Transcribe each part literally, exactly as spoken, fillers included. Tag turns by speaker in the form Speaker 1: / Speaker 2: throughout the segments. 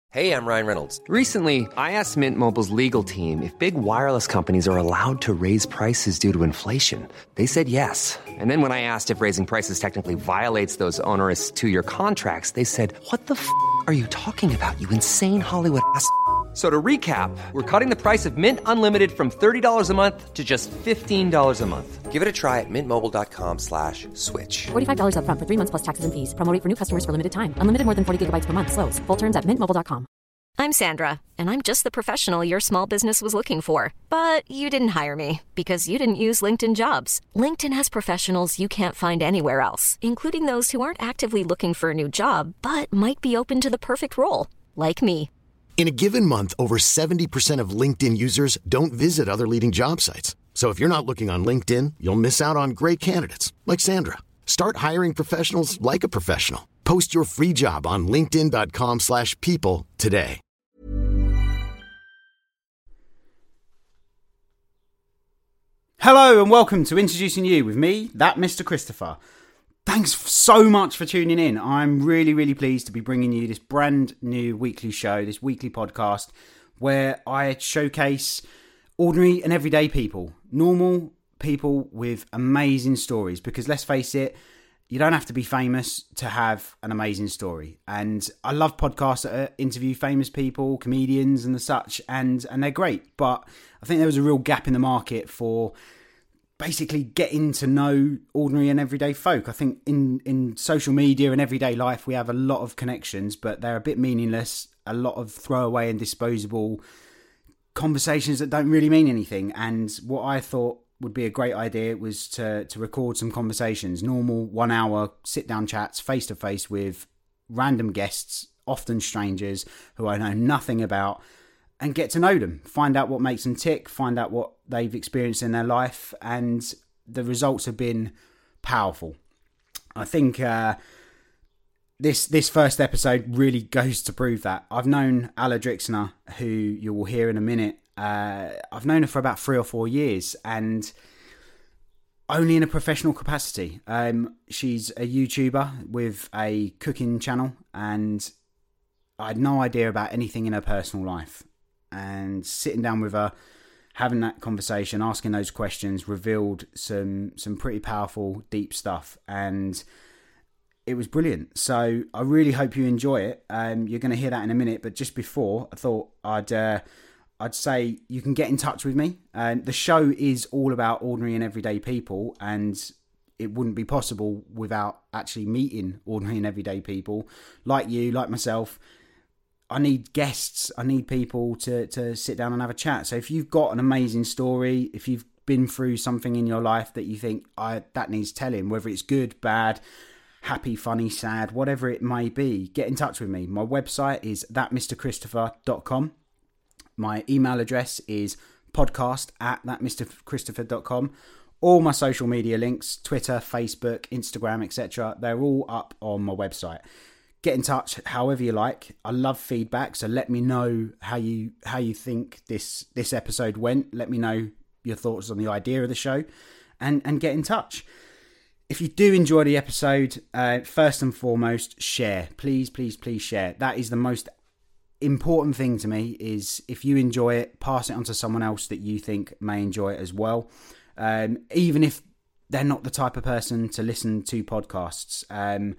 Speaker 1: Hey, I'm Ryan Reynolds.
Speaker 2: Recently, I asked Mint Mobile's legal team if big wireless companies are allowed to raise prices due to inflation. They said yes. And then when I asked if raising prices technically violates those onerous two-year contracts, they said, what the f*** are you talking about, you insane Hollywood ass f- So to recap, we're cutting the price of Mint Unlimited from thirty dollars a month to just fifteen dollars a month.
Speaker 1: Give it a try at mintmobile.com slash switch.
Speaker 3: forty-five dollars up front for three months plus taxes and fees. Promo rate for new customers for limited time. Unlimited more than forty gigabytes per month. Slows full terms at mint mobile dot com.
Speaker 4: I'm Sandra, and I'm just the professional your small business was looking for. But you didn't hire me because you didn't use LinkedIn Jobs. LinkedIn has professionals you can't find anywhere else, including those who aren't actively looking for a new job, but might be open to the perfect role, like me.
Speaker 5: In a given month, over seventy percent of LinkedIn users don't visit other leading job sites. So if you're not looking on LinkedIn, you'll miss out on great candidates like Sandra. Start hiring professionals like a professional. Post your free job on linkedin.com slash people today.
Speaker 6: Hello and welcome to Introducing You with me, that Mister Christopher. Thanks so much for tuning in. I'm really, really pleased to be bringing you this brand new weekly show, this weekly podcast, where I showcase ordinary and everyday people, normal people with amazing stories. Because let's face it, you don't have to be famous to have an amazing story. And I love podcasts that interview famous people, comedians and the such, and, and they're great. But I think there was a real gap in the market for basically getting to know ordinary and everyday folk. I think in, in social media and everyday life, we have a lot of connections, but they're a bit meaningless. A lot of throwaway and disposable conversations that don't really mean anything. And what I thought would be a great idea was to, to record some conversations, normal one hour sit down chats face to face with random guests, often strangers who I know nothing about, and get to know them, find out what makes them tick, find out what they've experienced in their life, and the results have been powerful. I think uh, this this first episode really goes to prove that. I've known Alla Drixner, who you will hear in a minute. Uh, I've known her for about three or four years, and only in a professional capacity. Um, she's a YouTuber with a cooking channel, and I had no idea about anything in her personal life. And sitting down with her, having that conversation, asking those questions, revealed some some pretty powerful, deep stuff, and it was brilliant. So I really hope you enjoy it. Um, you're going to hear that in a minute, but just before, I thought I'd uh, I'd say you can get in touch with me. Uh, the show is all about ordinary and everyday people, and it wouldn't be possible without actually meeting ordinary and everyday people like you, like myself. I need guests. I need people to, to sit down and have a chat. So if you've got an amazing story, if you've been through something in your life that you think I that needs telling, whether it's good, bad, happy, funny, sad, whatever it may be, get in touch with me. My website is that mr christopher dot com. My email address is podcast at that mr christopher dot com. All my social media links, Twitter, Facebook, Instagram, et cetera, they're all up on my website. Get in touch however you like. I love feedback, so let me know how you how you think this this episode went. Let me know your thoughts on the idea of the show, and and get in touch. If you do enjoy the episode, uh, first and foremost, share. Please, please, please share. That is the most important thing to me. Is if you enjoy it, pass it on to someone else that you think may enjoy it as well. Um, even if they're not the type of person to listen to podcasts, um,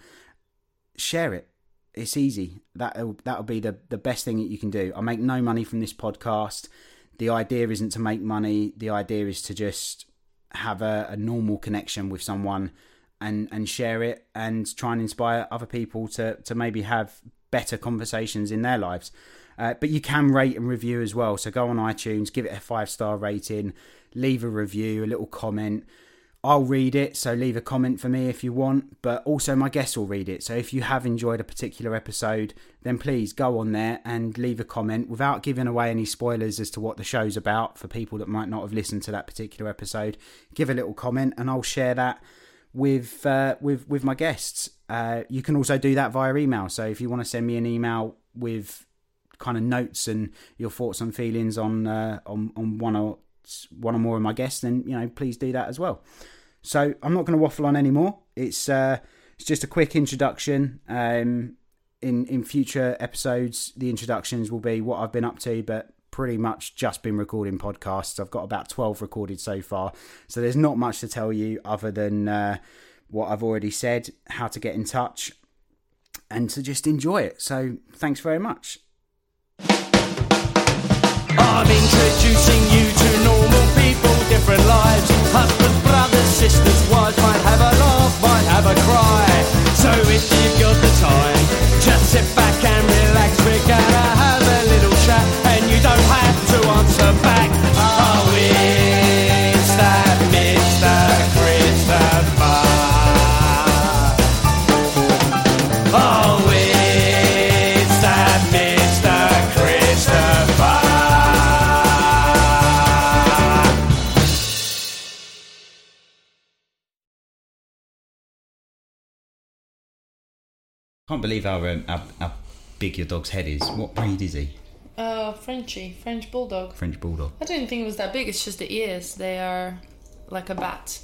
Speaker 6: share it. It's easy. That'll, that'll be the, the best thing that you can do. I make no money from this podcast. The idea isn't to make money. The idea is to just have a, a normal connection with someone and, and share it and try and inspire other people to, to maybe have better conversations in their lives. Uh, but you can rate and review as well. So go on iTunes, give it a five-star rating, leave a review, a little comment. I'll read it, so leave a comment for me if you want, but also my guests will read it. So if you have enjoyed a particular episode, then please go on there and leave a comment without giving away any spoilers as to what the show's about for people that might not have listened to that particular episode. Give a little comment and I'll share that with uh, with with my guests. Uh, you can also do that via email. So if you want to send me an email with kind of notes and your thoughts and feelings on uh, on on one or one or more of my guests, then you know please do that as well. So I'm not going to waffle on anymore. It's uh, it's just a quick introduction. Um, in, in future episodes, the introductions will be what I've been up to, but pretty much just been recording podcasts. I've got about twelve recorded so far. So there's not much to tell you other than uh, what I've already said, how to get in touch, and to just enjoy it. So thanks very much.
Speaker 7: I'm introducing you to normal people, different lives. Husbands, brothers, sisters, wives might have a laugh, might have a cry. So if you've got the time, just sit back and relax. We're gonna have a little chat, and you don't have to answer back. Oh, it's that Mister Christopher. Oh, it's that Mister Christopher.
Speaker 6: I can't believe how, um, how, how big your dog's head is. What breed is he?
Speaker 8: Uh, Frenchie, French bulldog.
Speaker 6: French bulldog.
Speaker 8: I didn't think it was that big. It's just the ears. They are like a bat.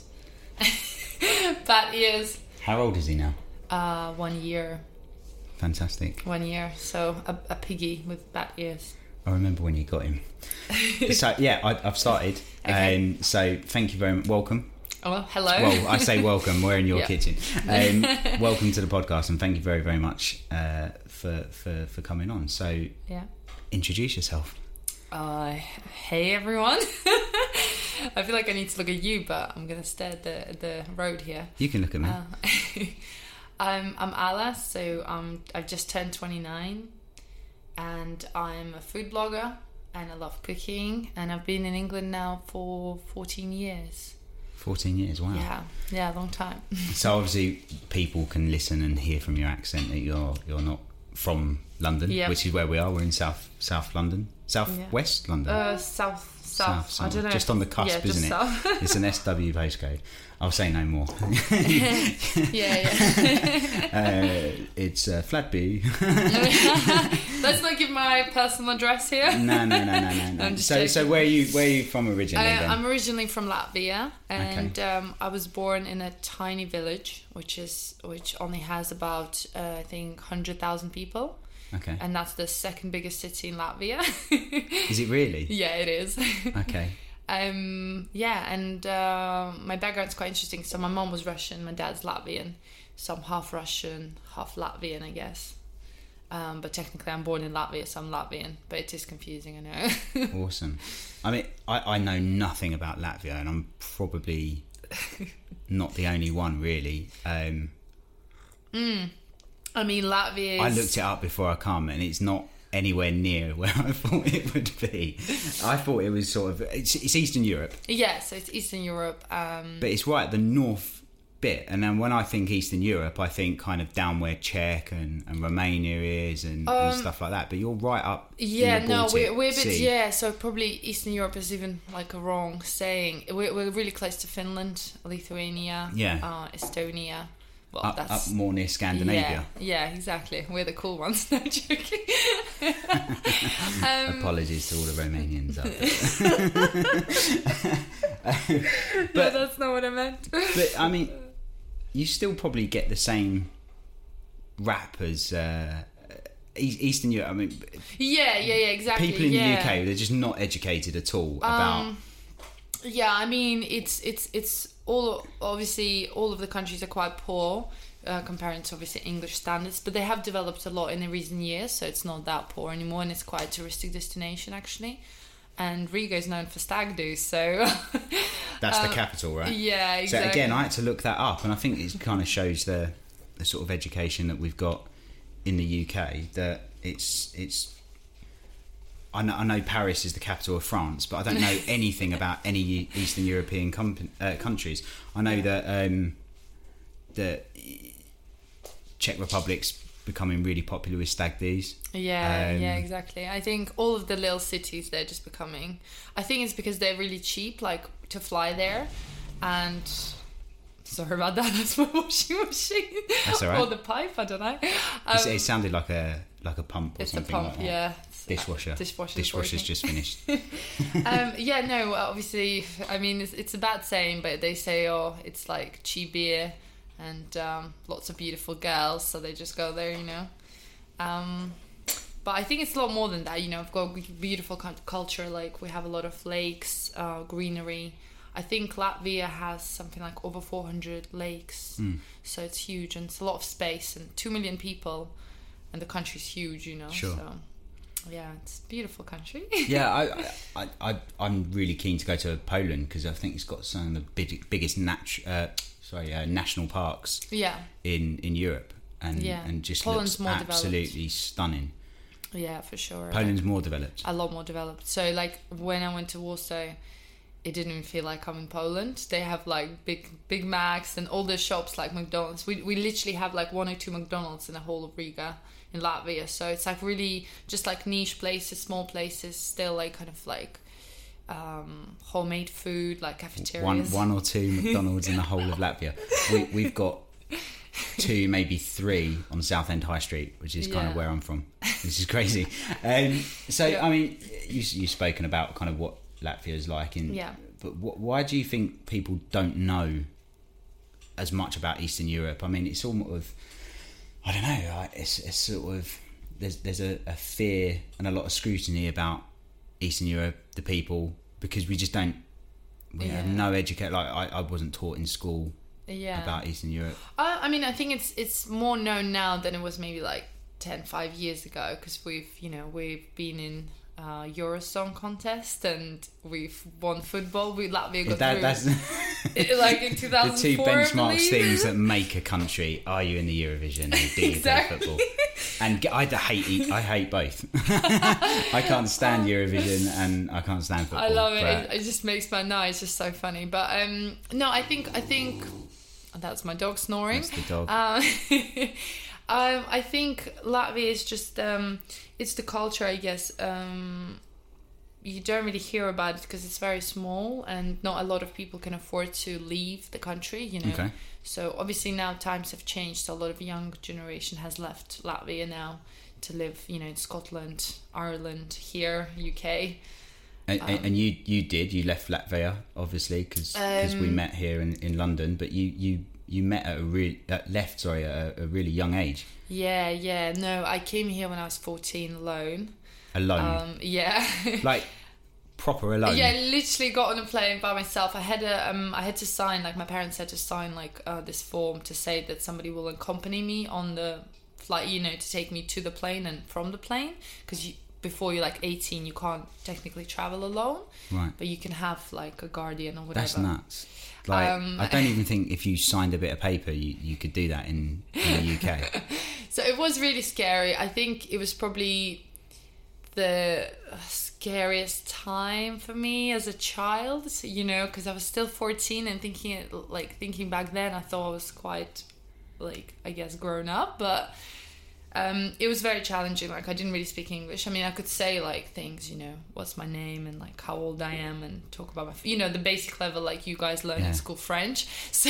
Speaker 8: Bat ears.
Speaker 6: How old is he now?
Speaker 8: Uh, one year.
Speaker 6: Fantastic.
Speaker 8: One year. So a, a piggy with bat ears.
Speaker 6: I remember when you got him. So yeah, I, I've started.
Speaker 8: Okay.
Speaker 6: Um, so thank you very much. Welcome.
Speaker 8: Oh, well, hello.
Speaker 6: Well, I say welcome. We're in your
Speaker 8: Yeah.
Speaker 6: kitchen. Um, welcome to the podcast, and thank you very, very much uh, for, for for coming on. So,
Speaker 8: Yeah.
Speaker 6: introduce yourself.
Speaker 8: Uh, hey everyone. I feel like I need to look at you, but I'm gonna stare at the the road here.
Speaker 6: You can look at me.
Speaker 8: Uh, I'm I'm Ala, so um I've just turned twenty-nine, and I'm a food blogger, and I love cooking, and I've been in England now for fourteen years.
Speaker 6: Fourteen years. Wow.
Speaker 8: Yeah, yeah, long time.
Speaker 6: So obviously, people can listen and hear from your accent that you're you're not from London,
Speaker 8: Yep.
Speaker 6: which is where we are. We're in South South London, South
Speaker 8: Yeah.
Speaker 6: West London.
Speaker 8: Uh, south, south. I
Speaker 6: somewhere.
Speaker 8: don't know.
Speaker 6: Just on the cusp,
Speaker 8: yeah,
Speaker 6: isn't
Speaker 8: just
Speaker 6: it?
Speaker 8: South.
Speaker 6: It's an S W postcode. I'll say no more.
Speaker 8: yeah, yeah.
Speaker 6: uh, it's uh, Flatby.
Speaker 8: Let's not give my personal address here.
Speaker 6: no, no, no, no, no. no.
Speaker 8: I'm just
Speaker 6: so, so
Speaker 8: joking.
Speaker 6: where are you? Where are you from originally?
Speaker 8: I,
Speaker 6: then?
Speaker 8: I'm originally from Latvia, and
Speaker 6: Okay.
Speaker 8: um, I was born in a tiny village, which is which only has about uh, I think one hundred thousand people,
Speaker 6: Okay.
Speaker 8: and that's the second biggest city in Latvia.
Speaker 6: Is it really?
Speaker 8: Yeah, it is.
Speaker 6: Okay.
Speaker 8: Um, yeah, and uh, my background's quite interesting. So my mom was Russian, my dad's Latvian, so I'm half Russian, half Latvian, I guess. Um, but technically, I'm born in Latvia, so I'm Latvian. But it is confusing, I know.
Speaker 6: Awesome. I mean, I, I know nothing about Latvia, and I'm probably not the only one, really. Um,
Speaker 8: mm. I mean, Latvia is...
Speaker 6: I looked it up before I come, and it's not anywhere near where I thought it would be. I thought it was sort of... It's, it's Eastern Europe.
Speaker 8: Yeah, so it's Eastern Europe. Um,
Speaker 6: But it's right at the north bit. And then when I think Eastern Europe, I think kind of down where Czech and, and Romania is and,
Speaker 8: Um,
Speaker 6: and stuff like that. But you're right up
Speaker 8: yeah,
Speaker 6: in the
Speaker 8: no,
Speaker 6: Baltic
Speaker 8: we're, we're a bit...
Speaker 6: Sea.
Speaker 8: Yeah, so probably Eastern Europe is even like a wrong saying. We're, we're really close to Finland, Lithuania,
Speaker 6: Yeah.
Speaker 8: uh, Estonia. Well,
Speaker 6: Up,
Speaker 8: that's...
Speaker 6: up more near Scandinavia.
Speaker 8: Yeah, yeah, exactly. We're the cool ones. No, joking. um,
Speaker 6: Apologies to all the Romanians out there.
Speaker 8: no, that's not what I meant.
Speaker 6: But, I mean, you still probably get the same rap as uh, E- Eastern Europe. I mean,
Speaker 8: Yeah, yeah, yeah, exactly.
Speaker 6: people in
Speaker 8: yeah.
Speaker 6: the U K, they're just not educated at all about...
Speaker 8: Um, Yeah, I mean, it's it's it's all obviously all of the countries are quite poor uh, comparing to obviously English standards, but they have developed a lot in the recent years, so it's not that poor anymore, and it's quite a touristic destination actually. And Riga is known for stag do's, so
Speaker 6: That's the
Speaker 8: um,
Speaker 6: capital, right?
Speaker 8: Yeah, exactly.
Speaker 6: So again, I had to look that up, and I think it kind of shows the the sort of education that we've got in the U K. That it's it's. I know, I know Paris is the capital of France, but I don't know anything about any Eastern European com- uh, countries. I know that um, the Czech Republic's becoming really popular with stag do's.
Speaker 8: Yeah,
Speaker 6: Um,
Speaker 8: yeah, exactly. I think all of the little cities they're just becoming. I think it's because they're really cheap, like to fly there, and sorry about that. That's my washing machine.
Speaker 6: That's all right.
Speaker 8: Or the pipe. I don't know.
Speaker 6: It's-
Speaker 8: Um,
Speaker 6: it sounded like a like a pump or
Speaker 8: it's the
Speaker 6: something
Speaker 8: pump.
Speaker 6: like that.
Speaker 8: Yeah. It's-
Speaker 6: Dishwasher.
Speaker 8: Dishwasher's
Speaker 6: Dishwasher's
Speaker 8: working.
Speaker 6: just finished.
Speaker 8: um, yeah, no, obviously, I mean, it's, it's a bad saying, but they say, oh, it's like cheap beer and um, lots of beautiful girls, so they just go there, you know. Um, but I think it's a lot more than that. You know, we've got beautiful culture. Like we have a lot of lakes, uh, greenery. I think Latvia has something like over four hundred lakes, mm. so it's huge and it's a lot of space and two million people, and the country's huge, you know.
Speaker 6: Sure.
Speaker 8: So, yeah, it's a beautiful country.
Speaker 6: yeah, I, I, I, I'm really keen to go to Poland because I think it's got some of the big, biggest nat- uh, sorry, uh, national parks
Speaker 8: yeah.
Speaker 6: in, in Europe, and
Speaker 8: yeah.
Speaker 6: and just
Speaker 8: Poland's
Speaker 6: looks
Speaker 8: more
Speaker 6: absolutely
Speaker 8: developed.
Speaker 6: Stunning.
Speaker 8: Yeah, for sure.
Speaker 6: Poland's
Speaker 8: like,
Speaker 6: more developed.
Speaker 8: A lot more developed. So, like when I went to Warsaw, it didn't even feel like I'm in Poland. They have like big Big Macs and all the shops like McDonald's. We we literally have like one or two McDonald's in the whole of Riga in Latvia. So it's like really just like niche places, small places, still like kind of like um, homemade food, like cafeterias.
Speaker 6: One one or two McDonald's in the whole of Latvia. We, we've got two, maybe three on Southend High Street, which is kind
Speaker 8: yeah.
Speaker 6: of where I'm from. This is crazy. Um, so
Speaker 8: yeah.
Speaker 6: I mean, you you've spoken about kind of what Latvia is like in
Speaker 8: yeah.
Speaker 6: but wh- why do you think people don't know as much about Eastern Europe? I mean, it's all of, I don't know, it's, it's sort of there's there's a, a fear and a lot of scrutiny about Eastern Europe, the people, because we just don't we
Speaker 8: yeah.
Speaker 6: have no educate like I, I wasn't taught in school
Speaker 8: yeah.
Speaker 6: about Eastern Europe.
Speaker 8: Uh, I mean, I think it's it's more known now than it was maybe like ten, five years ago, because we've you know we've been in Uh, Eurosong contest and we've won football. We Latvia got
Speaker 6: that,
Speaker 8: through
Speaker 6: that's
Speaker 8: it, like in two thousand four.
Speaker 6: The two benchmarks things that make a country: are you in the Eurovision and do you
Speaker 8: exactly.
Speaker 6: play football? And I hate I hate both. I can't stand Eurovision and I can't stand football.
Speaker 8: I love it.
Speaker 6: But...
Speaker 8: it. It just makes my night. It's just so funny. But um, no, I think I think that's my dog snoring.
Speaker 6: That's the dog.
Speaker 8: Um, um, I think Latvia is just. Um, It's the culture, I guess. Um, you don't really hear about it because it's very small and not a lot of people can afford to leave the country, you know.
Speaker 6: Okay.
Speaker 8: So obviously now times have changed. So a lot of young generation has left Latvia now to live, you know, in Scotland, Ireland, here, U K.
Speaker 6: And,
Speaker 8: um,
Speaker 6: and you you did, you left Latvia, obviously, because um, we met here in, in London, but you, you, you met at a really, uh, left, sorry, at a, a really young age.
Speaker 8: Yeah, yeah. No, I came here when I was fourteen alone.
Speaker 6: Alone?
Speaker 8: Um, yeah.
Speaker 6: Like, proper alone?
Speaker 8: Yeah, I literally got on a plane by myself. I had a, um, I had to sign, like my parents had to sign like uh, this form to say that somebody will accompany me on the flight, you know, to take me to the plane and from the plane. Because before you're like eighteen, you can't technically travel alone.
Speaker 6: Right.
Speaker 8: But you can have like a guardian or whatever.
Speaker 6: That's nuts. Like, um, I don't even think if you signed a bit of paper, you, you could do that in, in the U K.
Speaker 8: So it was really scary. I think it was probably the scariest time for me as a child, you know, because I was still fourteen and thinking, like, thinking back then, I thought I was quite, like, I guess, grown up, but um, it was very challenging. Like, I didn't really speak English. I mean, I could say, like, things, you know, what's my name and, like, how old I am and talk about my, you know, the basic level, like, you guys learn
Speaker 6: yeah.
Speaker 8: in school French. So,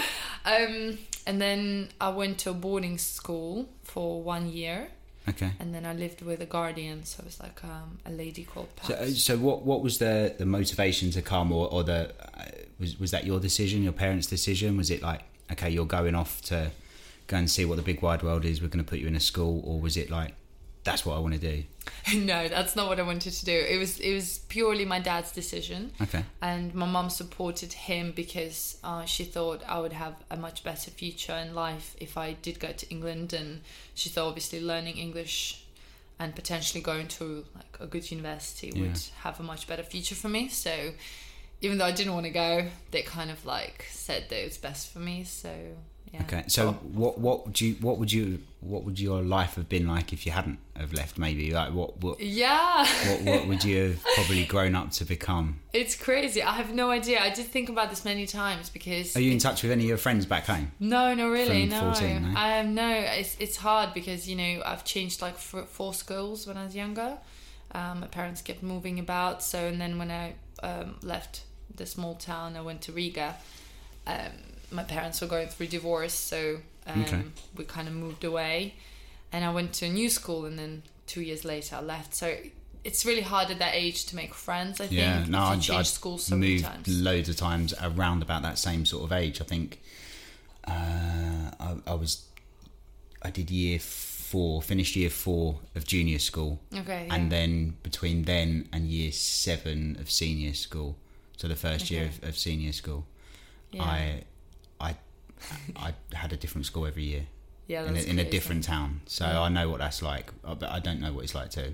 Speaker 8: um, and then I went to a boarding school for one year.
Speaker 6: Okay.
Speaker 8: And then I lived with a guardian, so it was like um, a lady called Pat.
Speaker 6: So, so what what was the, the motivation to come, or, or the uh, was was that your decision, your parents' decision? Was it like, okay, you're going off to go and see what the big wide world is, we're going to put you in a school, or was it like, that's what I want to do?
Speaker 8: No, that's not what I wanted to do. It was it was purely my dad's decision.
Speaker 6: Okay.
Speaker 8: And my mum supported him because uh, she thought I would have a much better future in life if I did go to England, and she thought obviously learning English and potentially going to like a good university
Speaker 6: yeah.
Speaker 8: would have a much better future for me. So even though I didn't want to go, they kind of like said that it was best for me. So yeah.
Speaker 6: Okay. So what what would you what would you what would your life have been like if you hadn't have left? Maybe like what what
Speaker 8: yeah
Speaker 6: what what would you have probably grown up to become?
Speaker 8: It's crazy. I have no idea. I did think about this many times because.
Speaker 6: Are you in touch with any of your friends back home?
Speaker 8: No, no, really,
Speaker 6: From
Speaker 8: no.
Speaker 6: fourteen, no.
Speaker 8: Um, no, it's it's hard because you know I've changed like four, four schools when I was younger. Um, my parents kept moving about, so and then when I um, left the small town, I went to Riga. Um, my parents were going through divorce, so um,
Speaker 6: okay.
Speaker 8: we kind of moved away, and I went to a new school, and then two years later I left. So it's really hard at that age to make friends. I think.
Speaker 6: Yeah, no, I
Speaker 8: changed schools so many
Speaker 6: moved
Speaker 8: times.
Speaker 6: loads of times around about that same sort of age. I think uh, I, I was, I did year four, finished year four of junior school.
Speaker 8: Okay. Yeah.
Speaker 6: And then between then and year seven of senior school, so the first
Speaker 8: Okay.
Speaker 6: year of, of senior school,
Speaker 8: Yeah.
Speaker 6: I, I, I had a different school every year.
Speaker 8: Yeah,
Speaker 6: in a,
Speaker 8: that's
Speaker 6: in a
Speaker 8: crazy.
Speaker 6: different town. So
Speaker 8: Yeah.
Speaker 6: I know what that's like, but I don't know what it's like to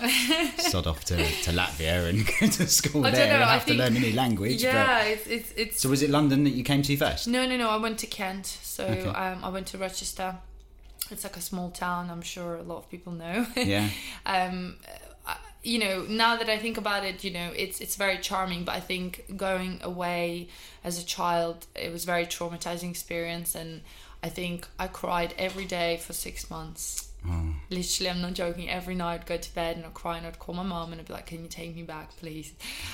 Speaker 6: sod off to, to Latvia and go to school
Speaker 8: I
Speaker 6: there
Speaker 8: don't know,
Speaker 6: and
Speaker 8: I
Speaker 6: have
Speaker 8: think-
Speaker 6: to learn a new language.
Speaker 8: Yeah,
Speaker 6: But,
Speaker 8: it's it's it's.
Speaker 6: so was it London that you came to first?
Speaker 8: No, no, no. I went to Kent. So
Speaker 6: Okay.
Speaker 8: um, I went to Rochester. It's like a small town. I'm sure a lot of people know.
Speaker 6: Yeah.
Speaker 8: um, I- you know, now that I think about it, you know, it's it's very charming. But I think going away as a child, it was a very traumatizing experience, and I think I cried every day for six months.
Speaker 6: Oh.
Speaker 8: Literally, I'm not joking. Every night I'd go to bed and I'd cry and I'd call my mum and I'd be like, "Can you take me back, please?"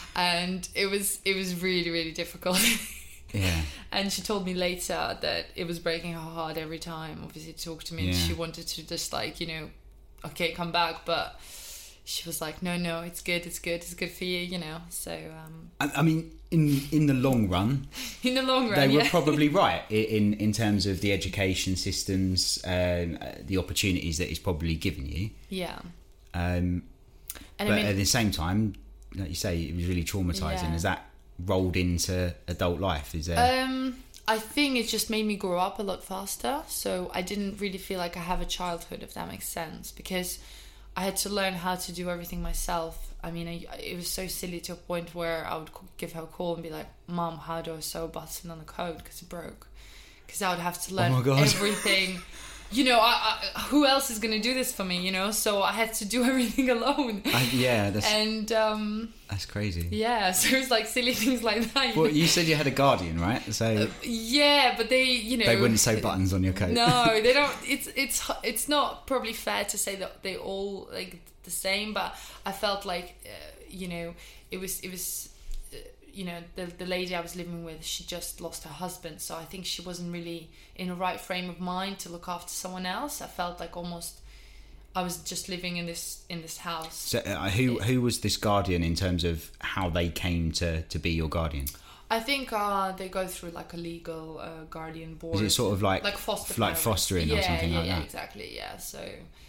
Speaker 8: And it was it was really really difficult.
Speaker 6: Yeah.
Speaker 8: And she told me later that it was breaking her heart every time, obviously, to talk to me. And
Speaker 6: Yeah.
Speaker 8: she wanted to just like, you know, okay, come back. But she was like, no, no, it's good, it's good, it's good for you, you know. So um,
Speaker 6: I, I mean, in in the long run,
Speaker 8: in the long run,
Speaker 6: they were
Speaker 8: yeah.
Speaker 6: probably right i- in in terms of the education systems, um, uh, the opportunities that it's probably given you.
Speaker 8: Yeah.
Speaker 6: Um,
Speaker 8: And
Speaker 6: but
Speaker 8: I mean,
Speaker 6: at the same time, like you say, it was really traumatizing.
Speaker 8: Yeah.
Speaker 6: Has that rolled into adult life? Is there?
Speaker 8: Um, I think it just made me grow up a lot faster. So I didn't really feel like I have a childhood, if that makes sense, because I had to learn how to do everything myself. I mean, I, it was so silly to a point where I would c- give her a call and be like, "Mom, how do I sew a button on a coat because it broke?" Because I would have to learn
Speaker 6: Oh my God.
Speaker 8: everything. You know, I, I, who else is going to do this for me? You know, so I had to do everything alone.
Speaker 6: I, yeah, that's
Speaker 8: And um,
Speaker 6: that's crazy.
Speaker 8: yeah, so it's like silly things like that.
Speaker 6: Well, you said you had a guardian, right? So
Speaker 8: Yeah, but they, you know,
Speaker 6: they wouldn't sew buttons on your coat.
Speaker 8: No, they don't. It's it's it's not probably fair to say that they all like the same, but I felt like, uh, you know, it was it was, uh, you know, the the lady I was living with, she just lost her husband, so I think she wasn't really in the right frame of mind to look after someone else. I felt like almost I was just living in this in this house.
Speaker 6: So uh, who who was this guardian in terms of how they came to, to be your guardian?
Speaker 8: I think uh, they go through like a legal uh, guardian board.
Speaker 6: Is it sort of like
Speaker 8: like foster
Speaker 6: like
Speaker 8: parents.
Speaker 6: fostering or
Speaker 8: Yeah,
Speaker 6: something
Speaker 8: yeah,
Speaker 6: like
Speaker 8: yeah,
Speaker 6: that?
Speaker 8: exactly. Yeah. So,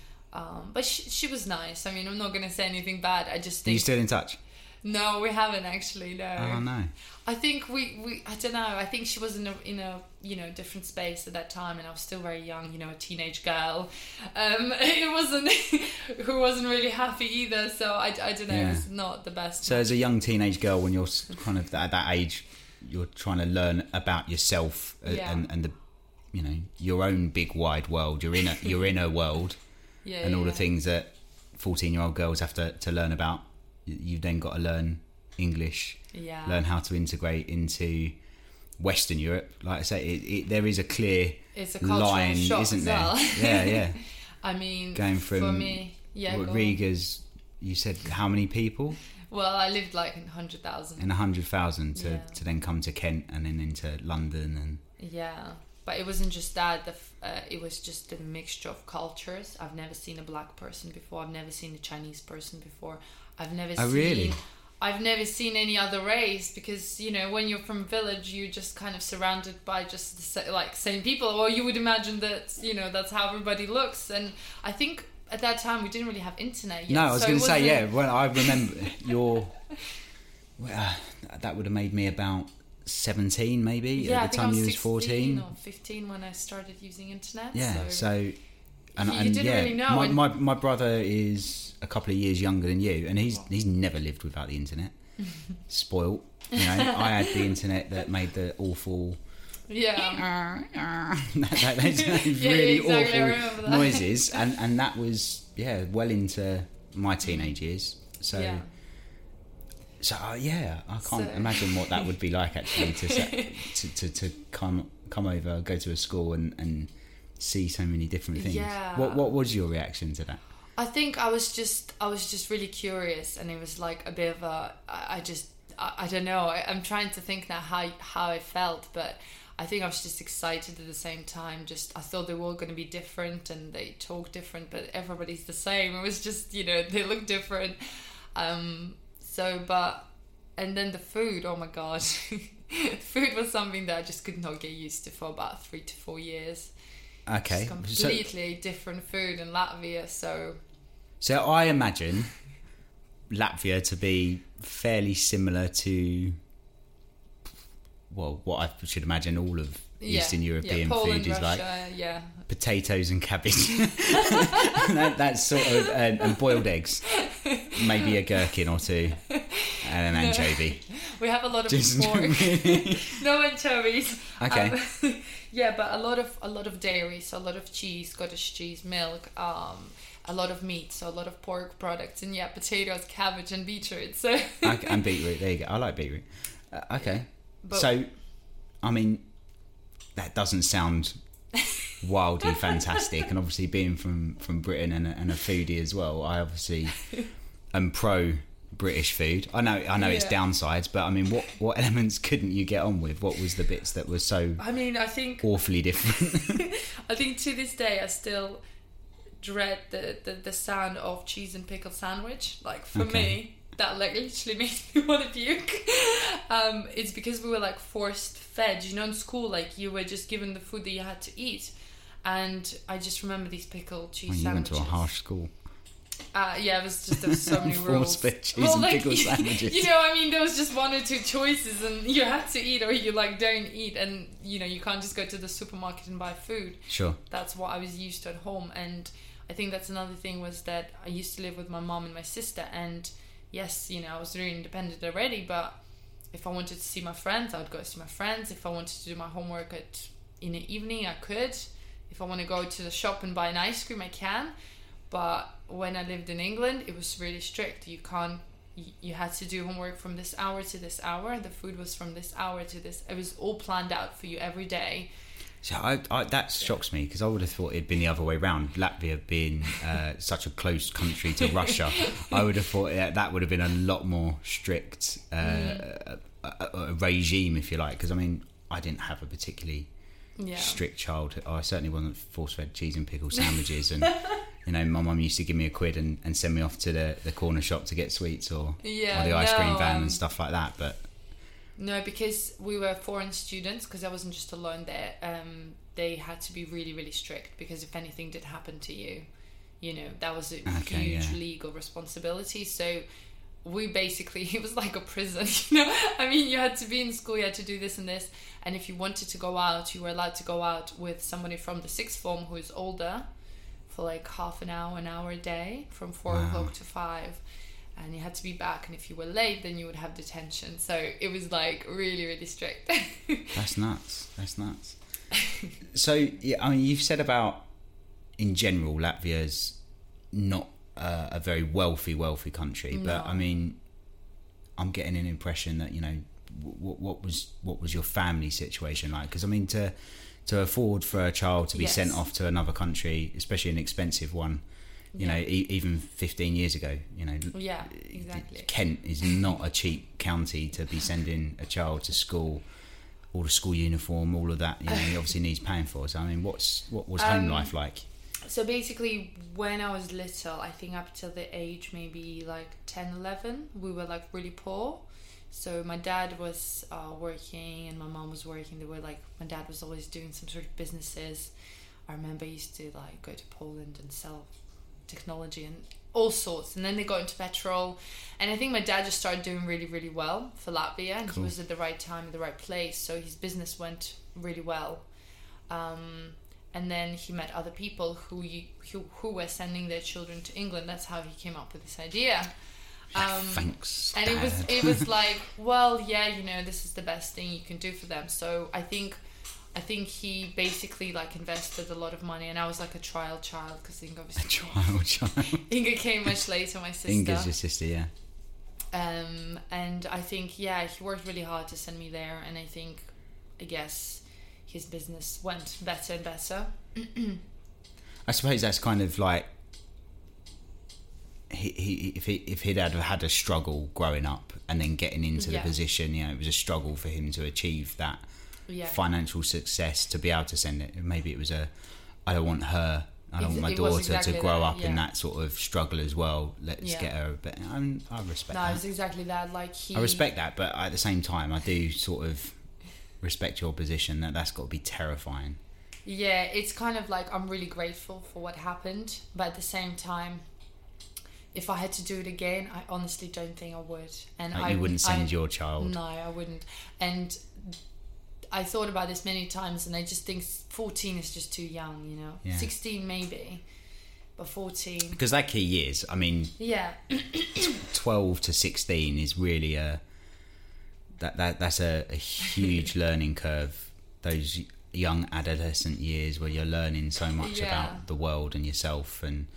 Speaker 8: um, but she, she was nice. I mean, I'm not gonna say anything bad. I just
Speaker 6: Are
Speaker 8: think
Speaker 6: you still in touch?
Speaker 8: no, we haven't actually. No.
Speaker 6: Oh no.
Speaker 8: I think we, we I don't know. I think she was in a in a you know different space at that time, and I was still very young. You know, a teenage girl. Um, it wasn't who wasn't really happy either. So I, I don't know.
Speaker 6: Yeah.
Speaker 8: It was not the best.
Speaker 6: So as a young teenage girl, when you're s- kind of at that age, you're trying to learn about yourself uh,
Speaker 8: Yeah.
Speaker 6: and and the you know your own big wide world. You're in a you're in a world,
Speaker 8: yeah,
Speaker 6: and all
Speaker 8: yeah.
Speaker 6: the things that fourteen year old girls have to, to learn about. You- You've then got to learn English,
Speaker 8: Yeah.
Speaker 6: learn how to integrate into Western Europe. Like I say, it, it, there is a clear
Speaker 8: It's a cultural
Speaker 6: line,
Speaker 8: shock
Speaker 6: isn't
Speaker 8: as
Speaker 6: there?
Speaker 8: well.
Speaker 6: Yeah, yeah.
Speaker 8: I mean,
Speaker 6: Going from
Speaker 8: for me, yeah. go on.
Speaker 6: Riga's, you said how many people?
Speaker 8: Well, I lived like in hundred thousand.
Speaker 6: In a hundred thousand to,
Speaker 8: Yeah.
Speaker 6: to then come to Kent and then into London and
Speaker 8: Yeah, but it wasn't just that. The f- uh, it was just a mixture of cultures. I've never seen a black person before. I've never seen a Chinese person before. I've never
Speaker 6: Oh,
Speaker 8: seen.
Speaker 6: really?
Speaker 8: I've never seen any other race because you know when you're from village, you're just kind of surrounded by just the sa- like same people, or you would imagine that you know that's how everybody looks. And I think at that time we didn't really have internet yet.
Speaker 6: no, I was
Speaker 8: so
Speaker 6: going
Speaker 8: it
Speaker 6: to say
Speaker 8: wasn't-
Speaker 6: yeah. Well, I remember your. Well, that would have made me about seventeen, maybe
Speaker 8: Yeah, I
Speaker 6: at the
Speaker 8: think I
Speaker 6: time
Speaker 8: was
Speaker 6: you was
Speaker 8: sixteen
Speaker 6: fourteen.
Speaker 8: or fifteen when I started using internet.
Speaker 6: Yeah,
Speaker 8: so,
Speaker 6: so. And,
Speaker 8: You
Speaker 6: and
Speaker 8: didn't
Speaker 6: yeah,
Speaker 8: really know,
Speaker 6: my,
Speaker 8: and-
Speaker 6: my my brother is a couple of years younger than you, and he's he's never lived without the internet. Spoilt, you know. I had the internet that made the awful.
Speaker 8: yeah.
Speaker 6: that, that, those
Speaker 8: Yeah,
Speaker 6: really
Speaker 8: exactly, I
Speaker 6: awful
Speaker 8: remember that.
Speaker 6: noises, and and that was yeah well into my teenage years. So
Speaker 8: Yeah.
Speaker 6: so uh, yeah, I can't
Speaker 8: So-
Speaker 6: imagine what that would be like actually to set, to, to to come come over, go to a school and and see so many different things.
Speaker 8: Yeah.
Speaker 6: What what was your reaction to that?
Speaker 8: I think I was just I was just really curious, and it was like a bit of a I, I just I, I don't know I, I'm trying to think now how how I felt, but I think I was just excited at the same time. Just I thought they were all going to be different and they talk different, but everybody's the same. It was just you know they look different. Um, so but and then the food, oh my god, food was something that I just could not get used to for about three to four years.
Speaker 6: Okay.
Speaker 8: It's completely so, different food in Latvia. So,
Speaker 6: so I imagine Latvia to be fairly similar to, well, what I should imagine all of Eastern yeah, European
Speaker 8: yeah, Poland,
Speaker 6: food is
Speaker 8: Russia,
Speaker 6: like.
Speaker 8: Yeah.
Speaker 6: Potatoes and cabbage. that, that's sort of um, and boiled eggs, maybe a gherkin or two, and an anchovy.
Speaker 8: We have a lot of
Speaker 6: Just
Speaker 8: pork.
Speaker 6: Really?
Speaker 8: No anchovies.
Speaker 6: Okay.
Speaker 8: Um, yeah, but a lot of a lot of dairy, so a lot of cheese, Scottish cheese, milk, um, a lot of meat, so a lot of pork products, and yeah, potatoes, cabbage, and beetroot. So
Speaker 6: okay, and beetroot. There you go. I like beetroot. Uh, okay.
Speaker 8: But,
Speaker 6: so, I mean, that doesn't sound wildly fantastic, and obviously being from from Britain and a, and a foodie as well, I obviously am pro British food. I know I know yeah. its downsides, but I mean, what what elements couldn't you get on with? What was the bits that were so
Speaker 8: I mean I think
Speaker 6: awfully different?
Speaker 8: I think to this day I still dread the, the, the sound of cheese and pickle sandwich. Like for okay. me that like literally makes me want to puke. Um, it's because we were like forced fed, you know, in school, like you were just given the food that you had to eat. And I just remember these pickle cheese
Speaker 6: well, you
Speaker 8: sandwiches.
Speaker 6: You went to a harsh school.
Speaker 8: Uh, yeah, it was just, there was so many rules.
Speaker 6: Force-fed cheese
Speaker 8: well,
Speaker 6: and
Speaker 8: like,
Speaker 6: pickle sandwiches.
Speaker 8: You know, I mean, there was just one or two choices and you had to eat or you like don't eat, and you know, you can't just go to the supermarket and buy food.
Speaker 6: Sure.
Speaker 8: That's what I was used to at home. And I think that's another thing was that I used to live with my mom and my sister, and yes, you know, I was really independent already, but if I wanted to see my friends, I would go see my friends. If I wanted to do my homework at in the evening, I could. If I want to go to the shop and buy an ice cream, I can. But when I lived in England, it was really strict. You can't, you, you had to do homework from this hour to this hour. The food was from this hour to this. It was all planned out for you every day.
Speaker 6: So I, I, that shocks me, because I would have thought it'd been the other way around. Latvia being uh, such a close country to Russia, I would have thought that, that would have been a lot more strict uh, mm. a, a, a regime, if you like. Because I mean, I didn't have a particularly yeah. strict childhood. I certainly wasn't force-fed cheese and pickle sandwiches, and you know, my mum used to give me a quid and, and send me off to the, the corner shop to get sweets or,
Speaker 8: yeah,
Speaker 6: or the ice
Speaker 8: no,
Speaker 6: cream van
Speaker 8: um,
Speaker 6: and stuff like that. But
Speaker 8: no, because we were foreign students, because I wasn't just alone there. Um, they had to be really, really strict, because if anything did happen to you, you know, that was a
Speaker 6: okay,
Speaker 8: huge
Speaker 6: yeah.
Speaker 8: legal responsibility. So we basically, it was like a prison, you know. I mean, you had to be in school, you had to do this and this, and if you wanted to go out, you were allowed to go out with somebody from the sixth form who is older for like half an hour, an hour a day, from four
Speaker 6: wow.
Speaker 8: o'clock to five. And you had to be back, and if you were late, then you would have detention. So it was like really, really strict.
Speaker 6: That's nuts. That's nuts. So yeah, I mean, you've said about in general Latvia's not uh, a very wealthy, wealthy country,
Speaker 8: no.
Speaker 6: but I mean, I'm getting an impression that, you know, what, what was what was your family situation like? Because I mean, to to afford for a child to be
Speaker 8: yes.
Speaker 6: sent off to another country, especially an expensive one. You yeah. know, e- even fifteen years ago, you know,
Speaker 8: yeah, exactly.
Speaker 6: Kent is not a cheap county to be sending a child to school, all the school uniform, all of that. You know, he obviously needs paying for. So, I mean, what's what was home um, life like?
Speaker 8: So basically, when I was little, I think up till the age maybe like ten, eleven, we were like really poor. So my dad was uh, working and my mom was working. They were like, my dad was always doing some sort of businesses. I remember I used to like go to Poland and sell technology and all sorts, and then they got into petrol, and I think my dad just started doing really, really well for Latvia, and cool. he was at the right time at the right place, so his business went really well. Um, and then he met other people who, you, who who were sending their children to England. That's how he came up with this idea. Um,
Speaker 6: Thanks,
Speaker 8: and
Speaker 6: Dad.
Speaker 8: it was it was like, well, yeah, you know, this is the best thing you can do for them. So I think. I think he basically like invested a lot of money, and I was like a trial child because Inga obviously
Speaker 6: a trial child.
Speaker 8: Inga came much later, my sister.
Speaker 6: Inga's your sister, yeah.
Speaker 8: Um, and I think yeah, he worked really hard to send me there, and I think, I guess, his business went better and better.
Speaker 6: I suppose that's kind of like he, he if he if he'd had had a struggle growing up and then getting into
Speaker 8: yeah.
Speaker 6: the position, you know, it was a struggle for him to achieve that. Yeah. Financial success to be able to send it. Maybe it was a I don't want her I don't
Speaker 8: Ex-
Speaker 6: want my
Speaker 8: it was
Speaker 6: daughter
Speaker 8: exactly
Speaker 6: to grow
Speaker 8: that,
Speaker 6: up
Speaker 8: yeah.
Speaker 6: in that sort of struggle as well. Let's
Speaker 8: yeah.
Speaker 6: get her a bit. I, mean, I respect
Speaker 8: no,
Speaker 6: that.
Speaker 8: No, it was exactly that. Like he
Speaker 6: I respect that, but at the same time I do sort of respect your position that that's got to be terrifying.
Speaker 8: Yeah, it's kind of like I'm really grateful for what happened, but at the same time, if I had to do it again, I honestly don't think I would. And
Speaker 6: Like
Speaker 8: I
Speaker 6: you wouldn't send
Speaker 8: I,
Speaker 6: your child.
Speaker 8: No, I wouldn't. And I thought about this many times, and I just think fourteen is just too young, you know.
Speaker 6: Yeah.
Speaker 8: sixteen maybe, but fourteen.
Speaker 6: Because that key years, I mean,
Speaker 8: Yeah.
Speaker 6: twelve to sixteen is really a that that that's a, a huge learning curve. Those young adolescent years where you're learning so much
Speaker 8: Yeah.
Speaker 6: about the world and yourself and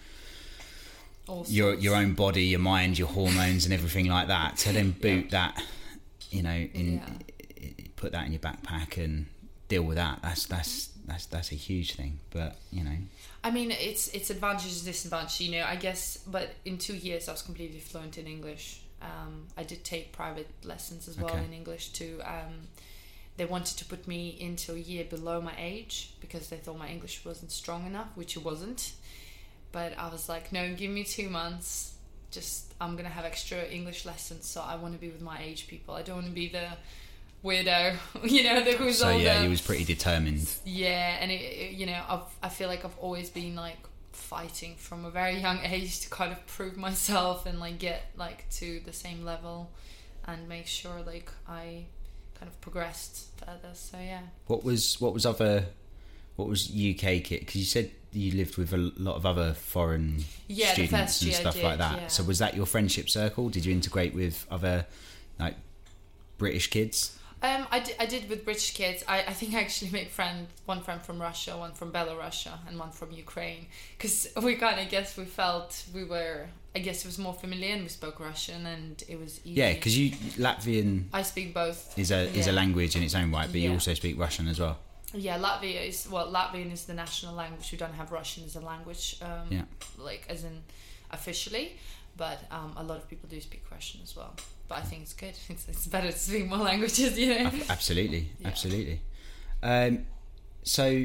Speaker 8: All
Speaker 6: your
Speaker 8: sorts.
Speaker 6: your own body, your mind, your hormones, and everything like that. To then boot that, you know, in
Speaker 8: Yeah.
Speaker 6: put that in your backpack and deal with that. That's that's that's that's a huge thing. But you know,
Speaker 8: I mean, it's it's advantages, disadvantages, you know, I guess. But in two years, I was completely fluent in English. Um, I did take private lessons as well
Speaker 6: Okay.
Speaker 8: in English too. Um, they wanted to put me into a year below my age because they thought my English wasn't strong enough, which it wasn't. But I was like, no, give me two months. Just, I'm going to have extra English lessons. So I want to be with my age people. I don't want to be the weirdo, you know, the who's
Speaker 6: so
Speaker 8: older.
Speaker 6: yeah, you was pretty determined.
Speaker 8: Yeah, and it, it, you know, I've, I feel like I've always been like fighting from a very young age to kind of prove myself and like get like to the same level and make sure like I kind of progressed further. So yeah.
Speaker 6: What was what was other what was U K kit? Because you said you lived with a lot of other foreign
Speaker 8: Yeah, the
Speaker 6: students
Speaker 8: first
Speaker 6: and
Speaker 8: year I
Speaker 6: stuff
Speaker 8: did,
Speaker 6: like that.
Speaker 8: yeah.
Speaker 6: So was that your friendship circle? Did you integrate with other like British kids?
Speaker 8: Um, I did, I did with British kids. I, I think I actually made friend, one friend from Russia, one from Belarus, and one from Ukraine. Because we kind of guess we felt we were, I guess it was more familiar and we spoke Russian and it was easy.
Speaker 6: Yeah, because you Latvian
Speaker 8: I speak both.
Speaker 6: is a is a
Speaker 8: yeah.
Speaker 6: language in its own right, but you
Speaker 8: Yeah.
Speaker 6: also speak Russian as well.
Speaker 8: Yeah, Latvia is, well, Latvian is the national language. We don't have Russian as a language, um,
Speaker 6: Yeah.
Speaker 8: like as in officially, but um, a lot of people do speak Russian as well. But I think it's good. It's, it's better to speak more languages, you know.
Speaker 6: Ab- Absolutely,
Speaker 8: Yeah.
Speaker 6: absolutely. Um, so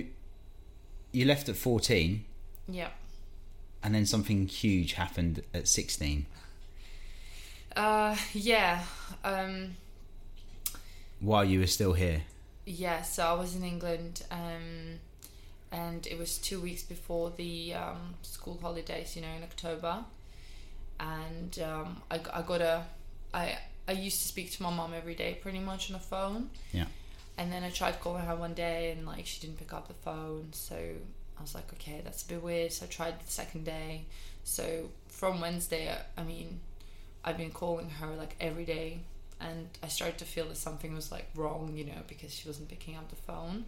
Speaker 6: you left at fourteen,
Speaker 8: Yeah.
Speaker 6: and then something huge happened at sixteen.
Speaker 8: Uh, yeah. Um,
Speaker 6: While you were still here.
Speaker 8: yeah, so I was in England, um, and it was two weeks before the um, school holidays, you know, in October. And um, I, I got a... I, I used to speak to my mom every day pretty much on the phone.
Speaker 6: Yeah.
Speaker 8: And then I tried calling her one day and like she didn't pick up the phone. So I was like, okay, that's a bit weird. So I tried the second day. So from Wednesday, I mean, I've been calling her like every day. And I started to feel that something was like wrong, you know, because she wasn't picking up the phone.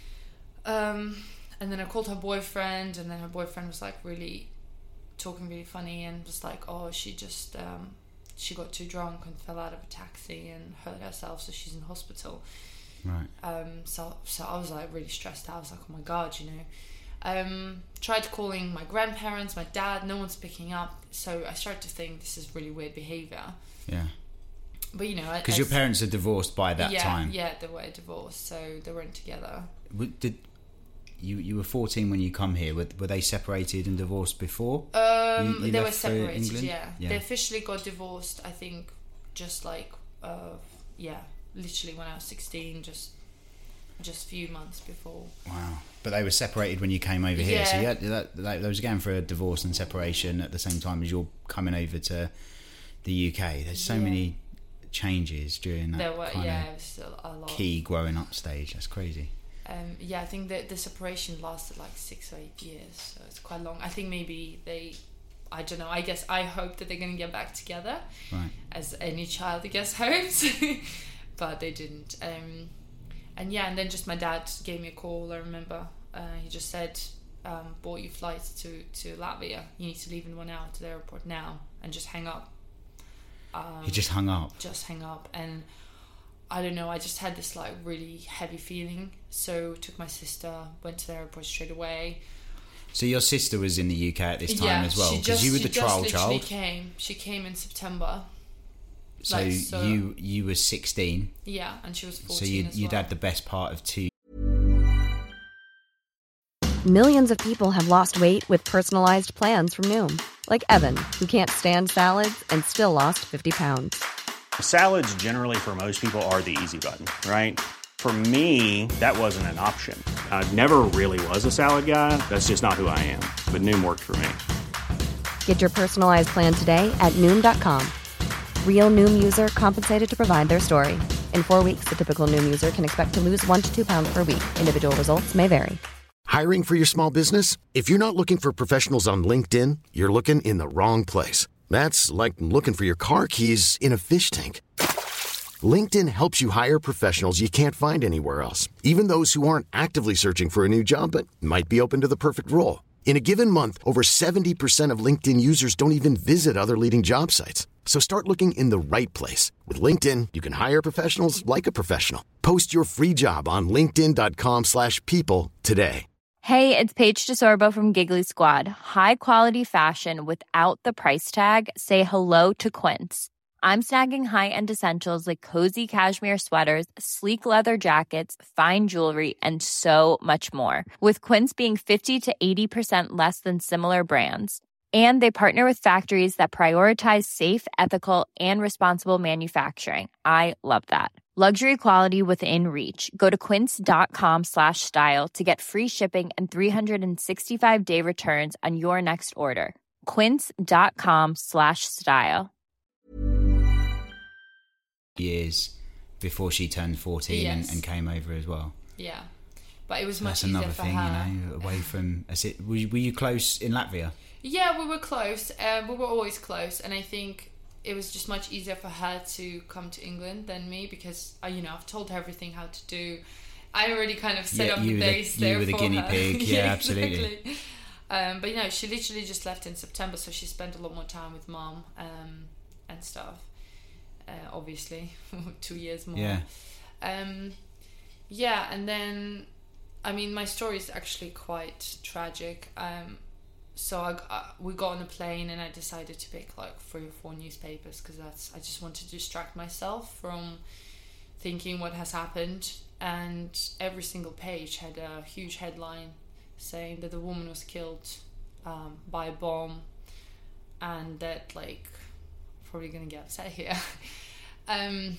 Speaker 8: Um, and then I called her boyfriend, and then her boyfriend was like really talking really funny and was like, oh, she just... Um, she got too drunk and fell out of a taxi and hurt herself, so she's in hospital.
Speaker 6: Right.
Speaker 8: Um, so so I was like really stressed out. I was like, oh my god, you know. Um, tried calling my grandparents, my dad, no one's picking up. So I started to think this is really weird behaviour.
Speaker 6: Yeah.
Speaker 8: But you know, I-
Speaker 6: Because
Speaker 8: I
Speaker 6: your
Speaker 8: s-
Speaker 6: parents are divorced by that
Speaker 8: yeah,
Speaker 6: time.
Speaker 8: Yeah, they were divorced, so they weren't together.
Speaker 6: W- Did you you were fourteen when you come here? Were, were they separated and divorced before?
Speaker 8: Um,
Speaker 6: You- you
Speaker 8: they were
Speaker 6: left for
Speaker 8: separated.
Speaker 6: England?
Speaker 8: Yeah.
Speaker 6: Yeah.
Speaker 8: They officially got divorced. I think just like uh, yeah, literally when I was sixteen, just just a few months before.
Speaker 6: Wow. But they were separated when you came over here. So
Speaker 8: Yeah.
Speaker 6: you had, that, that, they was going for a divorce and separation at the same time as you're coming over to the U K. There's so
Speaker 8: Yeah.
Speaker 6: many changes during that
Speaker 8: There were
Speaker 6: kind
Speaker 8: yeah,
Speaker 6: of
Speaker 8: it was still a lot.
Speaker 6: key growing up stage. That's crazy.
Speaker 8: Um, yeah, I think that the separation lasted like six or eight years, so it's quite long. I think maybe they, I don't know. I guess I hope that they're gonna get back together,
Speaker 6: Right.
Speaker 8: as any child I guess hopes, but they didn't. Um, and yeah, and then just my dad gave me a call. I remember uh, he just said, um, "Bought you flights to to Latvia. You need to leave in one hour to the airport now, and just hang up." Um,
Speaker 6: He just hung up.
Speaker 8: just hang up, and I don't know, I just had this like really heavy feeling, so took my sister, went to the airport straight away.
Speaker 6: So your sister was in the U K at this time
Speaker 8: yeah,
Speaker 6: as well,
Speaker 8: she
Speaker 6: because
Speaker 8: just,
Speaker 6: you were
Speaker 8: she
Speaker 6: the
Speaker 8: just
Speaker 6: trial
Speaker 8: literally
Speaker 6: child.
Speaker 8: came she came in September.
Speaker 6: So,
Speaker 8: like, so-
Speaker 6: you you were sixteen.
Speaker 8: Yeah, and she was fourteen
Speaker 6: So you
Speaker 8: as
Speaker 6: you'd
Speaker 8: well.
Speaker 6: had the best part of two.
Speaker 9: Millions of people have lost weight with personalized plans from Noom. Like Evan, who can't stand salads and still lost fifty pounds.
Speaker 10: Salads generally for most people are the easy button, right? For me, that wasn't an option. I never really was a salad guy. That's just not who I am. But Noom worked for me.
Speaker 9: Get your personalized plan today at Noom dot com. Real Noom user compensated to provide their story. In four weeks, the typical Noom user can expect to lose one to two pounds per week. Individual results may vary.
Speaker 5: Hiring for your small business? If you're not looking for professionals on LinkedIn, you're looking in the wrong place. That's like looking for your car keys in a fish tank. LinkedIn helps you hire professionals you can't find anywhere else, even those who aren't actively searching for a new job but might be open to the perfect role. In a given month, over seventy percent of LinkedIn users don't even visit other leading job sites. So start looking in the right place. With LinkedIn, you can hire professionals like a professional. Post your free job on linkedin dot com slash people today.
Speaker 11: Hey, it's Paige DeSorbo from Giggly Squad. High quality fashion without the price tag. Say hello to Quince. I'm snagging high-end essentials like cozy cashmere sweaters, sleek leather jackets, fine jewelry, and so much more. With Quince being fifty to eighty percent less than similar brands. And they partner with factories that prioritize safe, ethical, and responsible manufacturing. I love that. Luxury quality within reach. Go to quince.com slash style to get free shipping and three sixty-five day returns on your next order. Quince.com slash style.
Speaker 6: Years before she turned fourteen
Speaker 8: Yes.
Speaker 6: and, and came over as well.
Speaker 8: Yeah, but it was much
Speaker 6: That's
Speaker 8: easier
Speaker 6: another
Speaker 8: for
Speaker 6: thing,
Speaker 8: her.
Speaker 6: you know, away from... Is it, were, you, were you close in Latvia?
Speaker 8: Yeah, we were close. Uh, we were always close, and I think it was just much easier for her to come to England than me because, uh, you know, I've told her everything how to do. I already kind of set
Speaker 6: Yeah,
Speaker 8: up
Speaker 6: you
Speaker 8: the
Speaker 6: were the-
Speaker 8: base
Speaker 6: you
Speaker 8: there
Speaker 6: were the
Speaker 8: for
Speaker 6: guinea
Speaker 8: her.
Speaker 6: pig. Yeah, absolutely.
Speaker 8: Exactly. Um, but you know, she literally just left in September, so she spent a lot more time with mom um, and stuff. Uh, obviously, two years more.
Speaker 6: Yeah.
Speaker 8: Um, yeah, and then, I mean, my story is actually quite tragic. Um, so I, I, we got on a plane, and I decided to pick like three or four newspapers because that's I just wanted to distract myself from thinking what has happened. And every single page had a huge headline saying that the woman was killed um, by a bomb, and that like. Probably gonna get upset here. um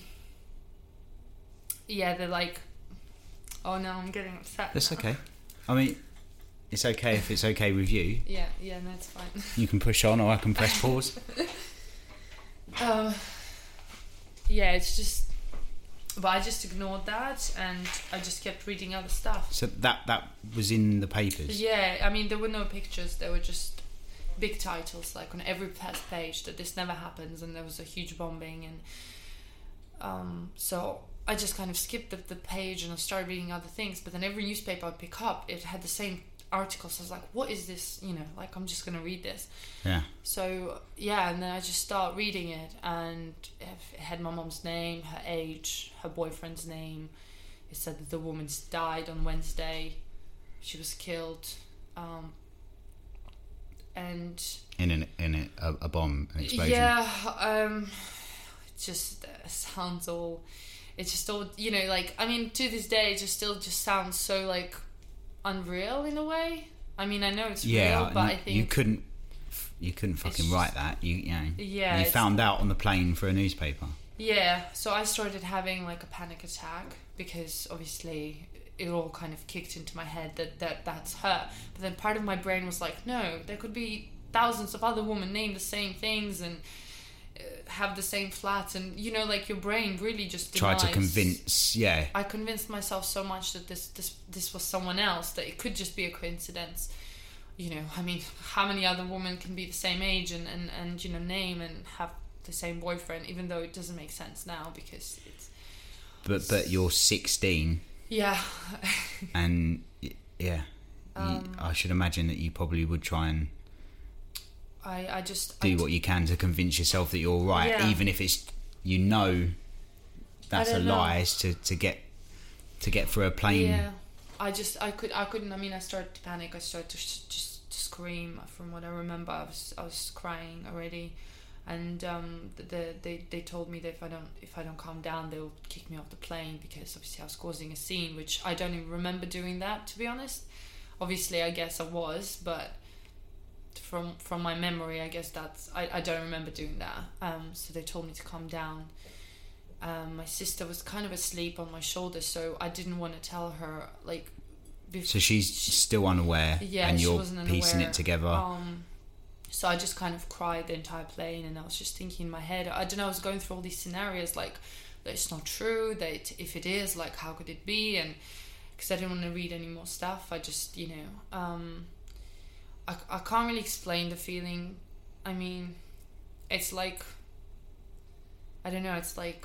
Speaker 8: yeah, they're like, oh no, I'm getting upset.
Speaker 6: That's okay. I mean, it's okay if it's okay with you.
Speaker 8: Yeah, yeah, no, it's fine.
Speaker 6: You can push on or I can press pause.
Speaker 8: um yeah, it's just, but I just ignored that and I just kept reading other stuff.
Speaker 6: So that that was in the papers?
Speaker 8: Yeah, I mean, there were no pictures, there were just big titles like on every first page that this never happens and there was a huge bombing. And um, so I just kind of skipped the, the page and I started reading other things, but then every newspaper I pick up, it had the same articles. So I was like, what is this? You know, like I'm just gonna read this.
Speaker 6: Yeah.
Speaker 8: So yeah, and then I just start reading it and it had my mom's name, her age, her boyfriend's name. It said that the woman's died on Wednesday. She was killed. Um, And
Speaker 6: in an, in a, a, a bomb, an explosion.
Speaker 8: Yeah, um, it just uh, sounds all. It's just all, you know, like I mean, to this day, it just still just sounds so like unreal in a way. I mean, I know it's
Speaker 6: yeah,
Speaker 8: real, but I think
Speaker 6: you couldn't, you couldn't fucking
Speaker 8: just,
Speaker 6: write that. You, you know,
Speaker 8: yeah,
Speaker 6: you found out on the plane for a newspaper.
Speaker 8: Yeah, so I started having like a panic attack because obviously it all kind of kicked into my head that, that that's her. But then part of my brain was like, no, there could be thousands of other women named the same things and uh, have the same flats. And, you know, like your brain really just denies.
Speaker 6: Try to convince, yeah.
Speaker 8: I convinced myself so much that this, this, this was someone else, that it could just be a coincidence. You know, I mean, how many other women can be the same age and, and, and you know, name and have the same boyfriend, even though it doesn't make sense now because it's...
Speaker 6: But, but you're sixteen...
Speaker 8: Yeah.
Speaker 6: and yeah,
Speaker 8: um,
Speaker 6: you, I should imagine that you probably would try and
Speaker 8: I, I just
Speaker 6: do
Speaker 8: I
Speaker 6: what you can to convince yourself that you're right,
Speaker 8: yeah.
Speaker 6: even if it's, you know, that's a
Speaker 8: know.
Speaker 6: lie to, to get to get through a plane.
Speaker 8: Yeah, I just I could I couldn't. I mean, I started to panic. I started to sh- just to scream. From what I remember, I was I was crying already. And um, the, they they told me that if I don't if I don't calm down, they'll kick me off the plane because obviously I was causing a scene, which I don't even remember doing that, to be honest. Obviously, I guess I was, but from from my memory, I guess that's I, I don't remember doing that. Um, so they told me to calm down, Um, my sister was kind of asleep on my shoulder, so I didn't want to tell her, like... Bef-
Speaker 6: so she's
Speaker 8: she,
Speaker 6: still unaware,
Speaker 8: yeah,
Speaker 6: and you're
Speaker 8: she wasn't
Speaker 6: piecing
Speaker 8: unaware.
Speaker 6: it together.
Speaker 8: Um, so I just kind of cried the entire plane, and I was just thinking in my head, I don't know, I was going through all these scenarios, like, that it's not true, that if it is, like, how could it be? And because I didn't want to read any more stuff, I just, you know, um, I, I can't really explain the feeling. I mean, it's like, I don't know, it's like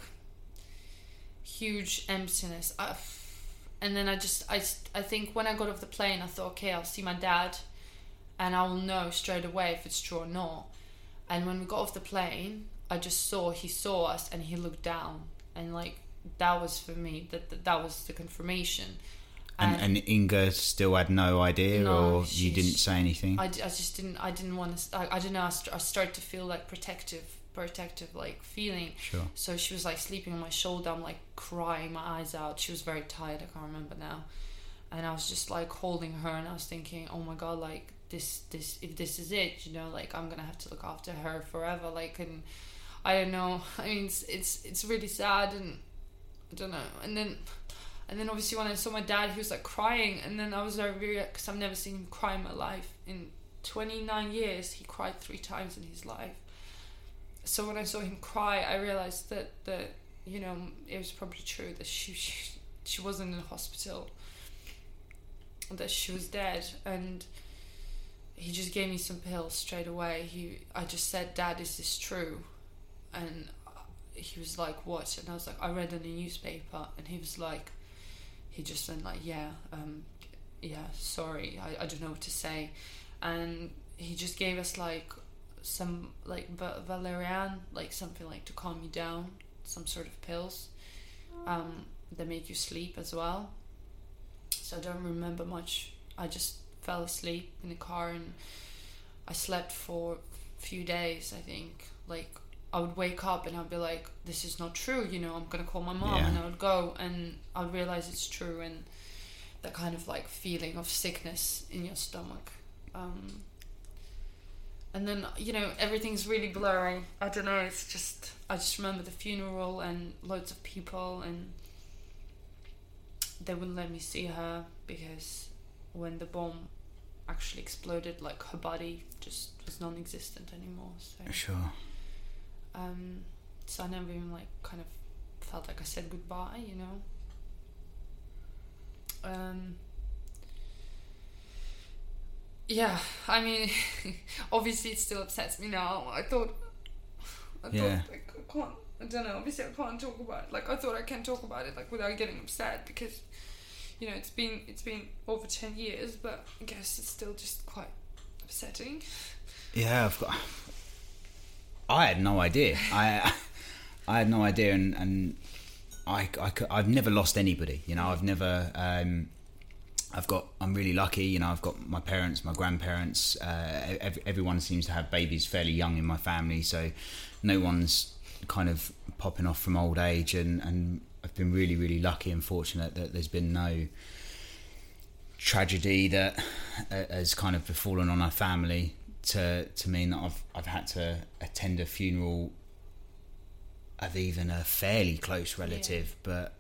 Speaker 8: huge emptiness. I, and then I just, I, I think when I got off the plane, I thought, okay, I'll see my dad, and I will know straight away if it's true or not. And when we got off the plane, I just saw, he saw us, and he looked down. And like, that was for me, that that, that was the confirmation.
Speaker 6: And, and, and Inga still had no idea,
Speaker 8: no,
Speaker 6: or you didn't say anything?
Speaker 8: I, I just didn't, I didn't want to, I, I don't know, I, st- I started to feel like protective, protective like feeling.
Speaker 6: Sure.
Speaker 8: So she was like sleeping on my shoulder, I'm like crying my eyes out. She was very tired, I can't remember now. And I was just like holding her, and I was thinking, oh my God, like this, this, if this is it, you know, like I'm going to have to look after her forever. Like, and I don't know. I mean, it's, it's it's really sad, and I don't know. And then, and then obviously when I saw my dad, he was like crying, and then I was like, really, because I've never seen him cry in my life. In twenty-nine years, he cried three times in his life. So when I saw him cry, I realized that that you know it was probably true that she she, she wasn't in the hospital, that she was dead, and he just gave me some pills straight away. He I just said, Dad, is this true? And he was like, what? And I was like, I read in the newspaper. And he was like, he just went like, yeah, um, yeah, sorry, I, I don't know what to say. And he just gave us like some like valerian, like something like to calm you down, some sort of pills um, that make you sleep as well. So I don't remember much. I just fell asleep in the car, and I slept for a few days, I think. Like, I would wake up and I'd be like, this is not true, you know, I'm gonna call my mom. Yeah. And I would go and I'd realize it's true, and that kind of like feeling of sickness in your stomach. Um, and then, you know, everything's really blurry. I don't know, it's just, I just remember the funeral and loads of people, and they wouldn't let me see her because when the bomb actually exploded, like her body just was non-existent anymore. So.
Speaker 6: Sure.
Speaker 8: Um, so I never even like kind of felt like I said goodbye, you know. Um, yeah, I mean, obviously it still upsets me now. I thought, I
Speaker 6: yeah.
Speaker 8: thought like I can't, I don't know. Obviously I can't talk about it. Like I thought I can talk about it like without getting upset, because you know it's been it's been over ten years, but I guess it's still just quite upsetting.
Speaker 6: Yeah, I've got. I had no idea. I I had no idea, and, and I, I I've never lost anybody. You know, I've never. Um, I've got. I'm really lucky. You know, I've got my parents, my grandparents. Uh, ev- everyone seems to have babies fairly young in my family, so no one's kind of popping off from old age, and, and I've been really, really lucky and fortunate that there's been no tragedy that uh, has kind of befallen on our family. To, to mean that I've I've had to attend a funeral of even a fairly close relative, yeah. But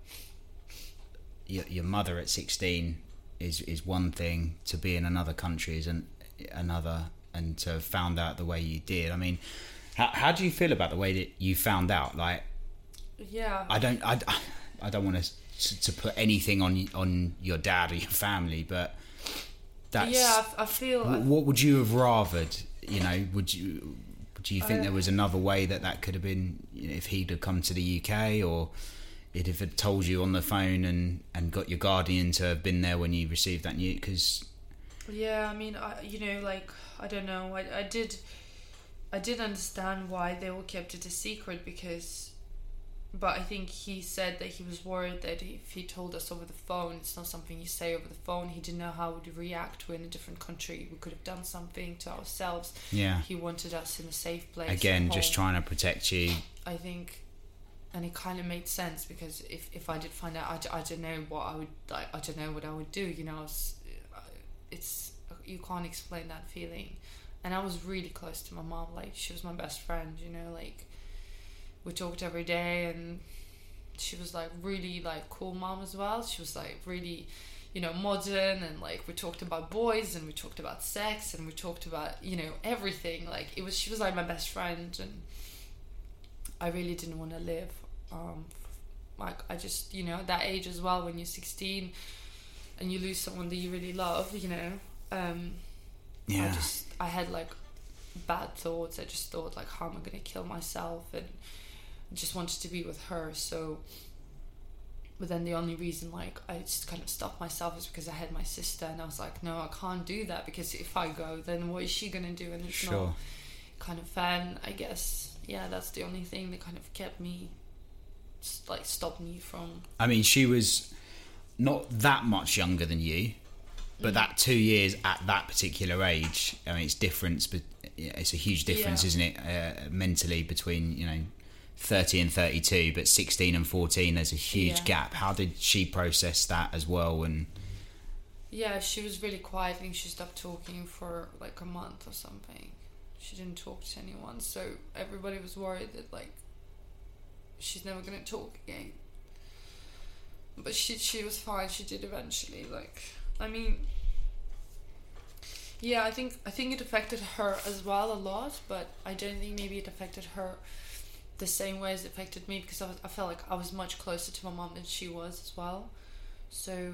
Speaker 6: your your mother at sixteen is is one thing. To be in another country is an, another, and to have found out the way you did. I mean, how how do you feel about the way that you found out? Like,
Speaker 8: yeah,
Speaker 6: I don't I, I don't want to to put anything on on your dad or your family, but. That's,
Speaker 8: yeah, I, I feel.
Speaker 6: What would you have rathered? You know, would you? Do you think uh, there was another way that that could have been? You know, if he'd have come to the U K, or it if it told you on the phone and, and got your guardian to have been there when you received that news? Because
Speaker 8: yeah, I mean, I you know, like I don't know, I I did, I did understand why they all kept it a secret, because. But I think he said that he was worried that if he told us over the phone, it's not something you say over the phone. He didn't know how we would react. We're in a different country. We could have done something to ourselves.
Speaker 6: Yeah.
Speaker 8: He wanted us in a safe place.
Speaker 6: Again, just trying to protect you.
Speaker 8: I think, and it kind of made sense, because if, if I did find out, I, I don't know what I would. I, I don't know what I would do. You know, it's, it's you can't explain that feeling. And I was really close to my mom. Like, she was my best friend. You know, like. We talked every day, and she was like really like cool mom as well. She was like really, you know, modern, and like we talked about boys and we talked about sex and we talked about, you know, everything. Like it was, she was like my best friend, and I really didn't want to live. Um, like I just, you know, at that age as well, when you're sixteen and you lose someone that you really love, you know, um,
Speaker 6: yeah.
Speaker 8: I just, I had like bad thoughts. I just thought like, how am I going to kill myself? And just wanted to be with her. So, but then the only reason like I just kind of stopped myself is because I had my sister, and I was like, no, I can't do that, because if I go, then what is she gonna do? And it's
Speaker 6: sure.
Speaker 8: not kind of fan. I guess, yeah, that's the only thing that kind of kept me, like stopped me from.
Speaker 6: I mean, she was not that much younger than you, but mm. that two years at that particular age, I mean, it's difference, but it's a huge difference, yeah. isn't it, uh, mentally, between, you know, thirty and thirty-two, but sixteen and fourteen, there's a huge yeah. gap. How did she process that as well? And
Speaker 8: yeah, she was really quiet. I think she stopped talking for like a month or something. She didn't talk to anyone, so everybody was worried that like she's never gonna talk again. But she she was fine. She did eventually. Like, I mean, yeah, I think I think it affected her as well a lot, but I don't think maybe it affected her the same way as it affected me, because I, was, I felt like I was much closer to my mom than she was as well. So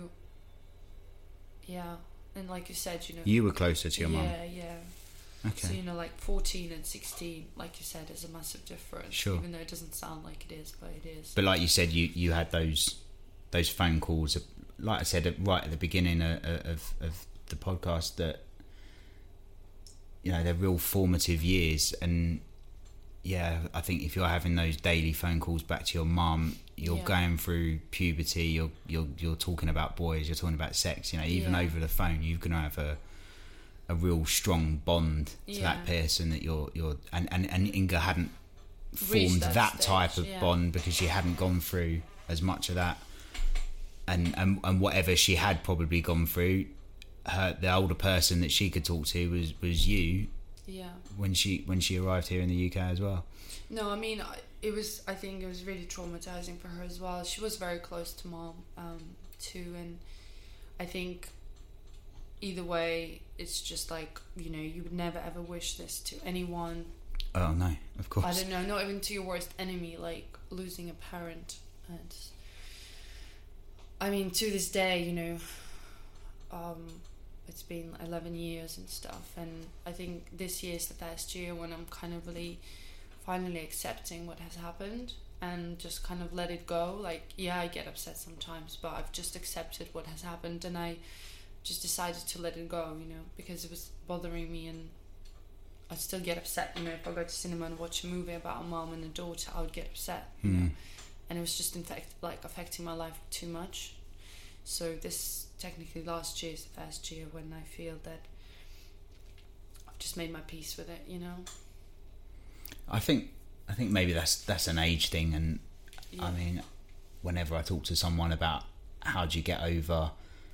Speaker 8: yeah, and like you said, you know,
Speaker 6: you were closer to your mom.
Speaker 8: Yeah, yeah.
Speaker 6: Okay.
Speaker 8: So, you know, like fourteen and sixteen, like you said, is a massive difference.
Speaker 6: Sure.
Speaker 8: Even though it doesn't sound like it is, but it is.
Speaker 6: But like you said, you, you had those those phone calls, like I said right at the beginning of, of, of the podcast, that, you know, they're real formative years. And yeah, I think if you're having those daily phone calls back to your mum, you're yeah. going through puberty, you're you're you're talking about boys, you're talking about sex, you know, even yeah. over the phone, you're going to have a a real strong bond to yeah. that person that you're you're and, and, and Inga hadn't formed that, that type of yeah. bond, because she hadn't gone through as much of that, and, and and whatever she had probably gone through, her the older person that she could talk to was was you.
Speaker 8: Yeah. When
Speaker 6: she when she arrived here in the U K as well.
Speaker 8: No, I mean, it was. I think it was really traumatizing for her as well. She was very close to mom, um, too, and I think either way, it's just like, you know, you would never ever wish this to anyone.
Speaker 6: Oh no, of course.
Speaker 8: I don't know, not even to your worst enemy, like losing a parent. And I mean, to this day, you know, um. it's been eleven years and stuff, and I think this year is the first year when I'm kind of really finally accepting what has happened and just kind of let it go. Like, yeah, I get upset sometimes, but I've just accepted what has happened, and I just decided to let it go, you know, because it was bothering me, and I still get upset, you know, if I go to cinema and watch a movie about a mom and a daughter, I would get upset, you
Speaker 6: mm.
Speaker 8: know, and it was just in fact like affecting my life too much. So this technically last year is the first year when I feel that I've just made my peace with it, you know.
Speaker 6: I think I think maybe that's that's an age thing, and
Speaker 8: yeah.
Speaker 6: I mean, whenever I talk to someone about how do you get over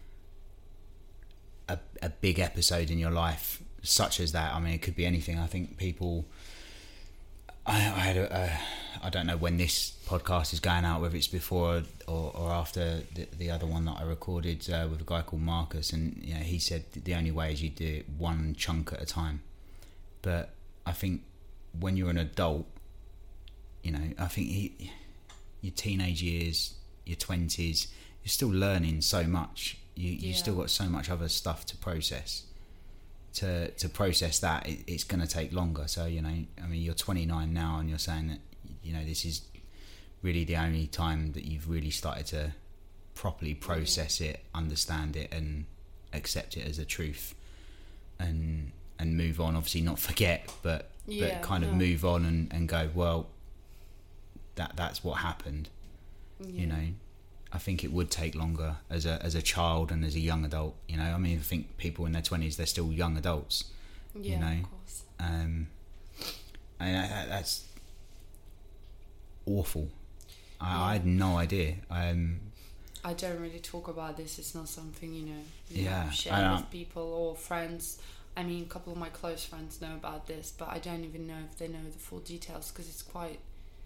Speaker 6: a a big episode in your life such as that, I mean, it could be anything. I think people, I, I had a, a I don't know when this podcast is going out, whether it's before or, or after the, the other one that I recorded uh, with a guy called Marcus, and you know, he said the only way is you do it one chunk at a time. But I think when you're an adult, you know, I think he, your teenage years, your twenties, you're still learning so much. You you
Speaker 8: yeah.
Speaker 6: still got so much other stuff to process. To to process that, it, it's going to take longer. So, you know, I mean, you're twenty-nine now, and you're saying that, you know, this is really the only time that you've really started to properly process it, understand it, and accept it as a truth, and and move on. Obviously not forget, but
Speaker 8: yeah,
Speaker 6: but kind of
Speaker 8: no.
Speaker 6: move on and, and go, well, that that's what happened.
Speaker 8: Yeah.
Speaker 6: You know, I think it would take longer as a as a child and as a young adult. You know, I mean, I think people in their twenties, they're still young adults.
Speaker 8: Yeah,
Speaker 6: you know,
Speaker 8: of course.
Speaker 6: Um, and that, that's awful. I,
Speaker 8: yeah.
Speaker 6: I had no idea. Um,
Speaker 8: I don't really talk about this. It's not something, you know, you
Speaker 6: yeah,
Speaker 8: know, share with people or friends. I mean, a couple of my close friends know about this, but I don't even know if they know the full details, because it's quite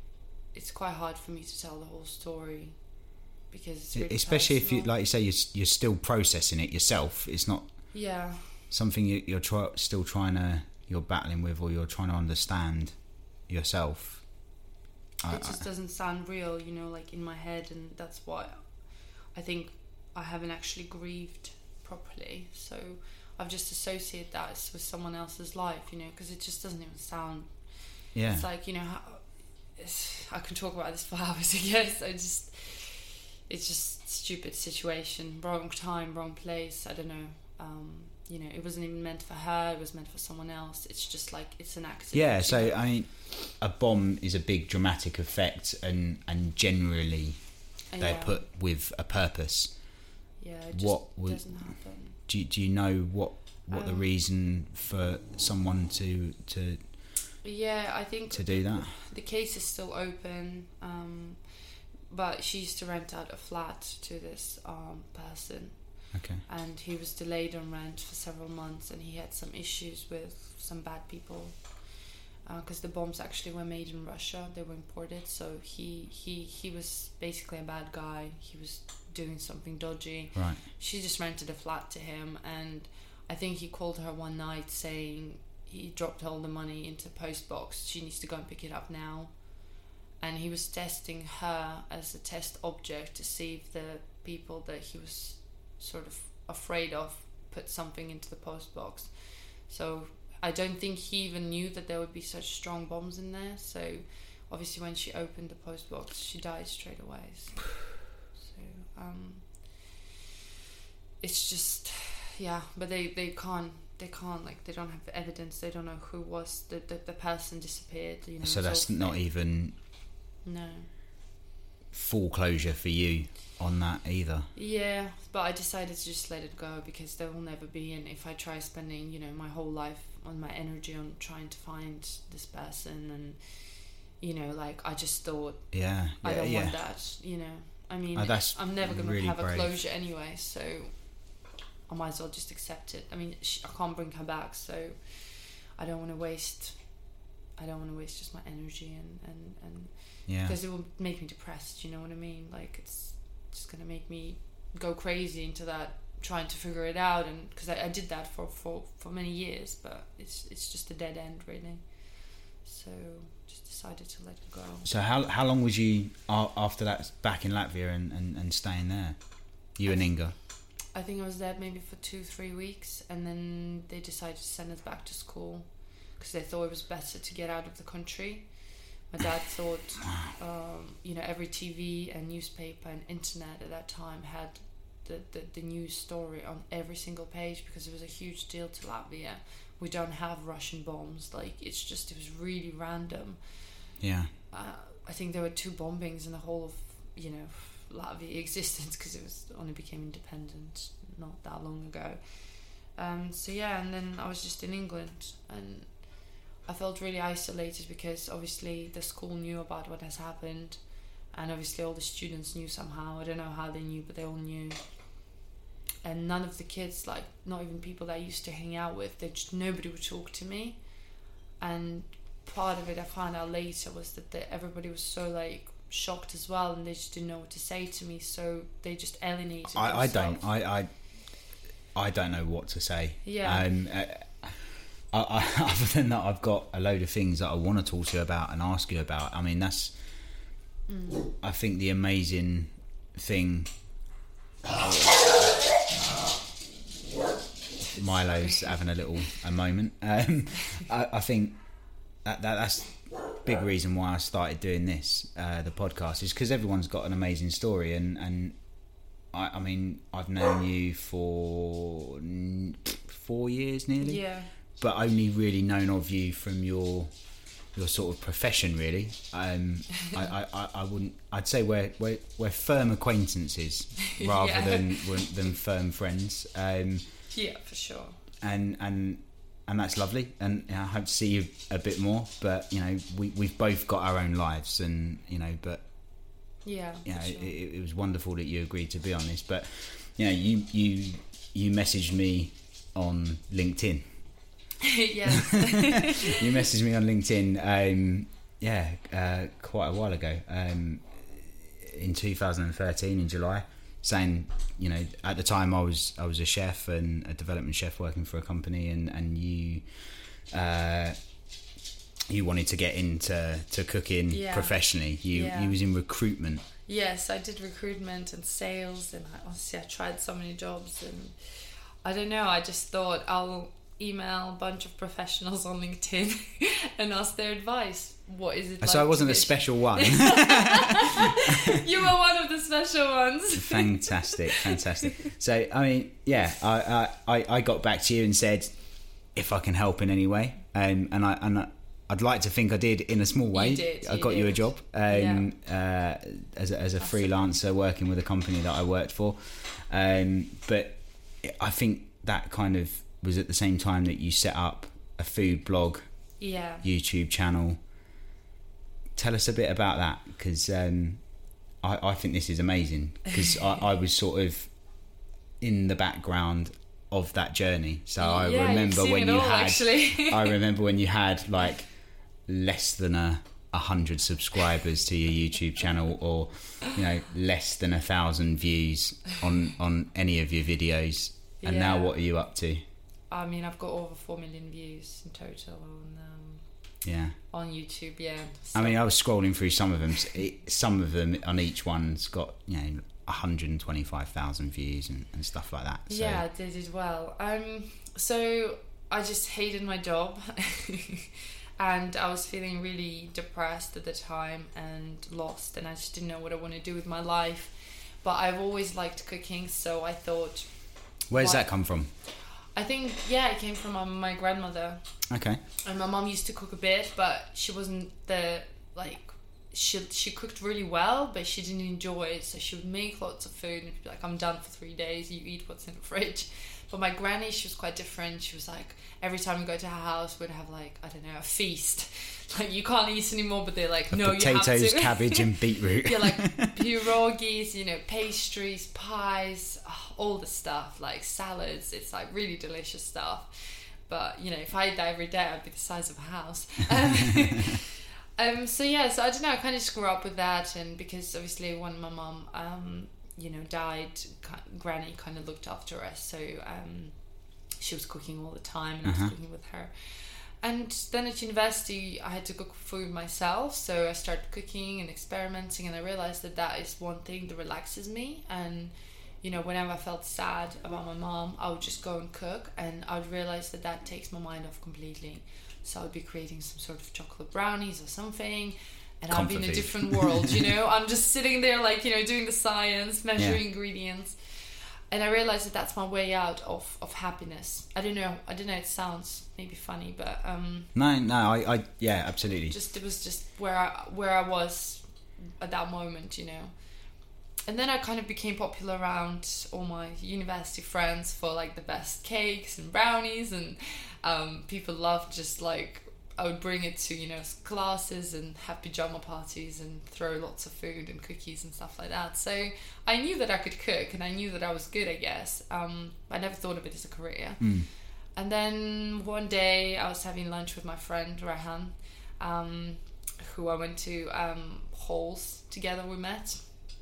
Speaker 8: it's quite hard for me to tell the whole story because it's really
Speaker 6: especially
Speaker 8: personal.
Speaker 6: if you, like you say, you're, you're still processing it yourself. It's not
Speaker 8: yeah
Speaker 6: something you, you're try, still trying to you're battling with, or you're trying to understand yourself.
Speaker 8: It
Speaker 6: I,
Speaker 8: just
Speaker 6: I,
Speaker 8: doesn't sound real, you know, like in my head, and that's why I think I haven't actually grieved properly. So I've just associated that with someone else's life, you know, because it just doesn't even sound.
Speaker 6: Yeah.
Speaker 8: It's like, you know, how, it's, I can talk about this for hours. I guess I just, it's just stupid situation, wrong time, wrong place. I don't know. Um, you know, it wasn't even meant for her. It was meant for someone else. It's just like it's an accident.
Speaker 6: Yeah. So know? I mean, a bomb is a big dramatic effect, and and generally they're
Speaker 8: yeah.
Speaker 6: put with a purpose.
Speaker 8: Yeah. It just
Speaker 6: what would,
Speaker 8: doesn't happen.
Speaker 6: Do you, do you know what what um, the reason for someone to to
Speaker 8: yeah I think
Speaker 6: to do that?
Speaker 8: The case is still open, um, but she used to rent out a flat to this um, person.
Speaker 6: Okay.
Speaker 8: And he was delayed on rent for several months, and he had some issues with some bad people because uh, the bombs actually were made in Russia. They were imported, so he he he was basically a bad guy. He was doing something dodgy.
Speaker 6: Right.
Speaker 8: She just rented a flat to him, and I think he called her one night saying he dropped all the money into a post box. She needs to go and pick it up now. And he was testing her as a test object to see if the people that he was sort of afraid of put something into the post box. So I don't think he even knew that there would be such strong bombs in there. So obviously when she opened the post box, she died straight away. So, so um, it's just, yeah, but they, they can't, they can't, like, they don't have evidence. They don't know who was, the, the, the person disappeared, you know.
Speaker 6: So that's not even
Speaker 8: no
Speaker 6: full closure for you on that either.
Speaker 8: Yeah, but I decided to just let it go because there will never be, and if I try spending, you know, my whole life on my energy on trying to find this person, and you know, like I just thought
Speaker 6: yeah,
Speaker 8: I
Speaker 6: yeah,
Speaker 8: don't
Speaker 6: yeah.
Speaker 8: want that, you know. I mean,
Speaker 6: oh, that's
Speaker 8: I'm never going to
Speaker 6: really
Speaker 8: have
Speaker 6: brave.
Speaker 8: a closure anyway, so I might as well just accept it. I mean, she, I can't bring her back, so I don't want to waste I don't want to waste just my energy and and, and
Speaker 6: yeah,
Speaker 8: because it will make me depressed, you know what I mean? Like it's just gonna make me go crazy into that, trying to figure it out, and because I, I did that for, for, for many years, but it's it's just a dead end really. So just decided to let it go.
Speaker 6: So how how long was you after that back in Latvia and, and, and staying there? You and Inga?
Speaker 8: I think I was there maybe for two three weeks, and then they decided to send us back to school because they thought it was better to get out of the country. My dad thought, um, you know, every T V and newspaper and internet at that time had the, the, the news story on every single page because it was a huge deal to Latvia. We don't have Russian bombs. Like, it's just, it was really random.
Speaker 6: Yeah.
Speaker 8: Uh, I think there were two bombings in the whole of, you know, Latvia existence because it was only became independent not that long ago. Um, so yeah, and then I was just in England, and I felt really isolated because obviously the school knew about what has happened, and obviously all the students knew somehow. I don't know how they knew, but they all knew. And none of the kids, like not even people that I used to hang out with, they just, nobody would talk to me. And part of it I found out later was that they, everybody was so like shocked as well, and they just didn't know what to say to me, so they just alienated
Speaker 6: I, I
Speaker 8: themselves.
Speaker 6: don't I, I I don't know what to say.
Speaker 8: Yeah.
Speaker 6: Um, uh, I, I, other than that, I've got a load of things that I want to talk to you about and ask you about. I mean, that's mm. I think the amazing thing. Milo's having a little a moment. Um, I, I think that, that that's a big reason why I started doing this, uh, the podcast, is because everyone's got an amazing story, and and I, I mean I've known you for n- four years nearly,
Speaker 8: yeah,
Speaker 6: but only really known of you from your your sort of profession, really. Um, I, I, I wouldn't. I'd say we're we're, we're firm acquaintances rather
Speaker 8: yeah.
Speaker 6: than than firm friends. Um,
Speaker 8: yeah, for sure.
Speaker 6: And and and that's lovely. And you know, I hope to see you a bit more. But you know, we we've both got our own lives, and you know, but
Speaker 8: yeah,
Speaker 6: you know,
Speaker 8: sure.
Speaker 6: it, it was wonderful that you agreed to be on this. But you know, you you you messaged me on LinkedIn.
Speaker 8: Yes.
Speaker 6: You messaged me on LinkedIn, um, yeah, uh, quite a while ago, um, in two thousand thirteen in July, saying, you know, at the time I was I was a chef and a development chef working for a company, and and you. Uh, you wanted to get into to cooking
Speaker 8: yeah.
Speaker 6: professionally. You
Speaker 8: yeah.
Speaker 6: you was in recruitment.
Speaker 8: Yes, I did recruitment and sales, and I, honestly I tried so many jobs, and I don't know, I just thought I'll email a bunch of professionals on LinkedIn and ask their advice. What is it like?
Speaker 6: So I wasn't a special one.
Speaker 8: You were one of the special ones.
Speaker 6: Fantastic, fantastic. So I mean, yeah, I I, I got back to you and said if I can help in any way, and and I and I, I'd like to think I did in a small way.
Speaker 8: You did,
Speaker 6: I
Speaker 8: you
Speaker 6: got
Speaker 8: did.
Speaker 6: you a job um,
Speaker 8: yeah.
Speaker 6: uh, as a, as a freelancer working with a company that I worked for, um, but I think that kind of was at the same time that you set up a food blog,
Speaker 8: yeah,
Speaker 6: YouTube channel. Tell us a bit about that, because um, I, I think this is amazing, because I, I was sort of in the background of that journey. So I
Speaker 8: yeah,
Speaker 6: remember when
Speaker 8: you
Speaker 6: all,
Speaker 8: had
Speaker 6: actually. I remember when you had like less than a, a hundred subscribers to your YouTube channel, or you know, less than a thousand views on on any of your videos. And
Speaker 8: yeah.
Speaker 6: now what are you up to?
Speaker 8: I mean, I've got over four million views in total on um,
Speaker 6: yeah
Speaker 8: on YouTube. Yeah. So.
Speaker 6: I mean, I was scrolling through some of them. Some of them on each one's got, you know, one hundred twenty-five thousand views and, and stuff like that. So.
Speaker 8: Yeah, they did well. Um, so I just hated my job, and I was feeling really depressed at the time and lost, and I just didn't know what I want to do with my life. But I've always liked cooking, so I thought.
Speaker 6: Where's
Speaker 8: what?
Speaker 6: that come from?
Speaker 8: I think, yeah, it came from um, my grandmother.
Speaker 6: Okay.
Speaker 8: And my mom used to cook a bit, but she wasn't the, like, she she cooked really well, but she didn't enjoy it. So she would make lots of food and be like, I'm done for three days, you eat what's in the fridge. But my granny, she was quite different. She was like, every time we go to her house, we'd have like, I don't know, a feast. Like, you can't eat anymore, but they're like,
Speaker 6: of
Speaker 8: no,
Speaker 6: potatoes,
Speaker 8: you have to.
Speaker 6: cabbage and beetroot.
Speaker 8: Yeah, like pierogies, you know, pastries, pies, oh, all the stuff, like salads. It's like really delicious stuff. But, you know, if I ate that every day, I'd be the size of a house. Um, um, so, yeah, so I don't know, I kind of just grew up with that. And because obviously when my mum, um, you know, died, Granny kind of looked after us. So um, she was cooking all the time, and uh-huh. I was cooking with her. And then at university, I had to cook food myself. So I started cooking and experimenting, and I realized that that is one thing that relaxes me. And, you know, whenever I felt sad about my mom, I would just go and cook, and I would realize that that takes my mind off completely. So I would be creating some sort of chocolate brownies or something, and I'd be in a different world, you know? I'm just sitting there, like, you know, doing the science, measuring yeah. ingredients. And I realized that that's my way out of, of happiness. I don't know. I don't know. It sounds maybe funny, but um,
Speaker 6: no, no. I, I, yeah, absolutely.
Speaker 8: Just it was just where I where I was at that moment, you know. And then I kind of became popular around all my university friends for like the best cakes and brownies, and um, people loved just like. I would bring it to, you know, classes and have pajama parties and throw lots of food and cookies and stuff like that. So I knew that I could cook, and I knew that I was good, I guess. Um, I never thought of it as a career. Mm. And then one day I was having lunch with my friend Rahan, um, who I went to um, Halls together, we met.